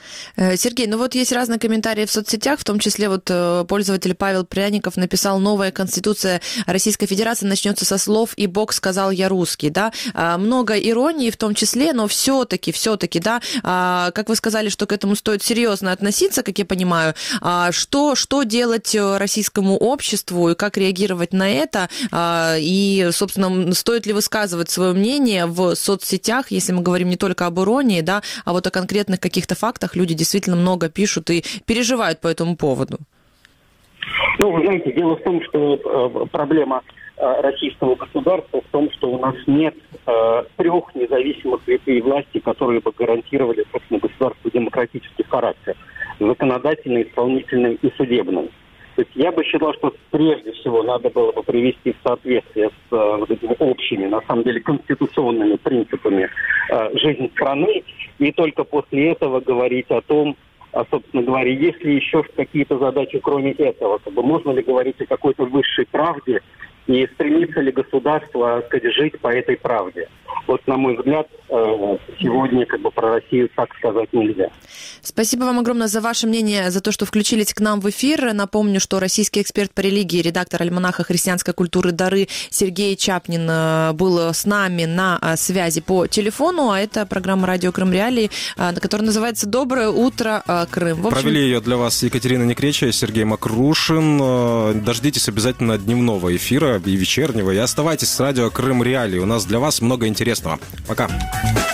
Сергей, ну вот есть разные комментарии в соцсетях, в том числе вот пользователь Павел Пряников написал: новая конституция Российской Федерации начнется со слов «и Бог сказал, я русский», да, много иронии в том числе, но все-таки, все-таки, да, как вы сказали, что к этому стоит серьезно относиться, как я понимаю, что, что делать российскому обществу и как реагировать на это, и, собственно, стоит ли высказывать свое мнение в соцсетях, если мы говорим не только об иронии, да, а вот о конкретных каких-то фактах. Люди действительно много пишут и переживают по этому поводу. Ну, вы знаете, дело в том, что э, проблема э, российского государства в том, что у нас нет э, трех независимых ветвей власти, которые бы гарантировали, собственно, государству демократический характер: законодательный, исполнительный и судебный. То есть я бы считал, что прежде всего надо было бы привести в соответствие с э, вот этими общими, на самом деле, конституционными принципами э, жизнь страны, и только после этого говорить о том, а, собственно говоря, есть ли еще какие-то задачи, кроме этого, как бы можно ли говорить о какой-то высшей правде и стремится ли государство, так сказать, жить по этой правде. Вот, на мой взгляд, сегодня как бы про Россию так сказать нельзя. Спасибо вам огромное за ваше мнение, за то, что включились к нам в эфир. Напомню, что российский эксперт по религии, редактор альманаха христианской культуры «Дары» Сергей Чапнин был с нами на связи по телефону, а это программа «Радио Крым Реалии», которая называется «Доброе утро, Крым». В общем... Провели ее для вас Екатерина Некреча и Сергей Макрушин. Дождитесь обязательно дневного эфира и вечернего, и оставайтесь с «Радио Крым Реалии». У нас для вас много интересного. Пока.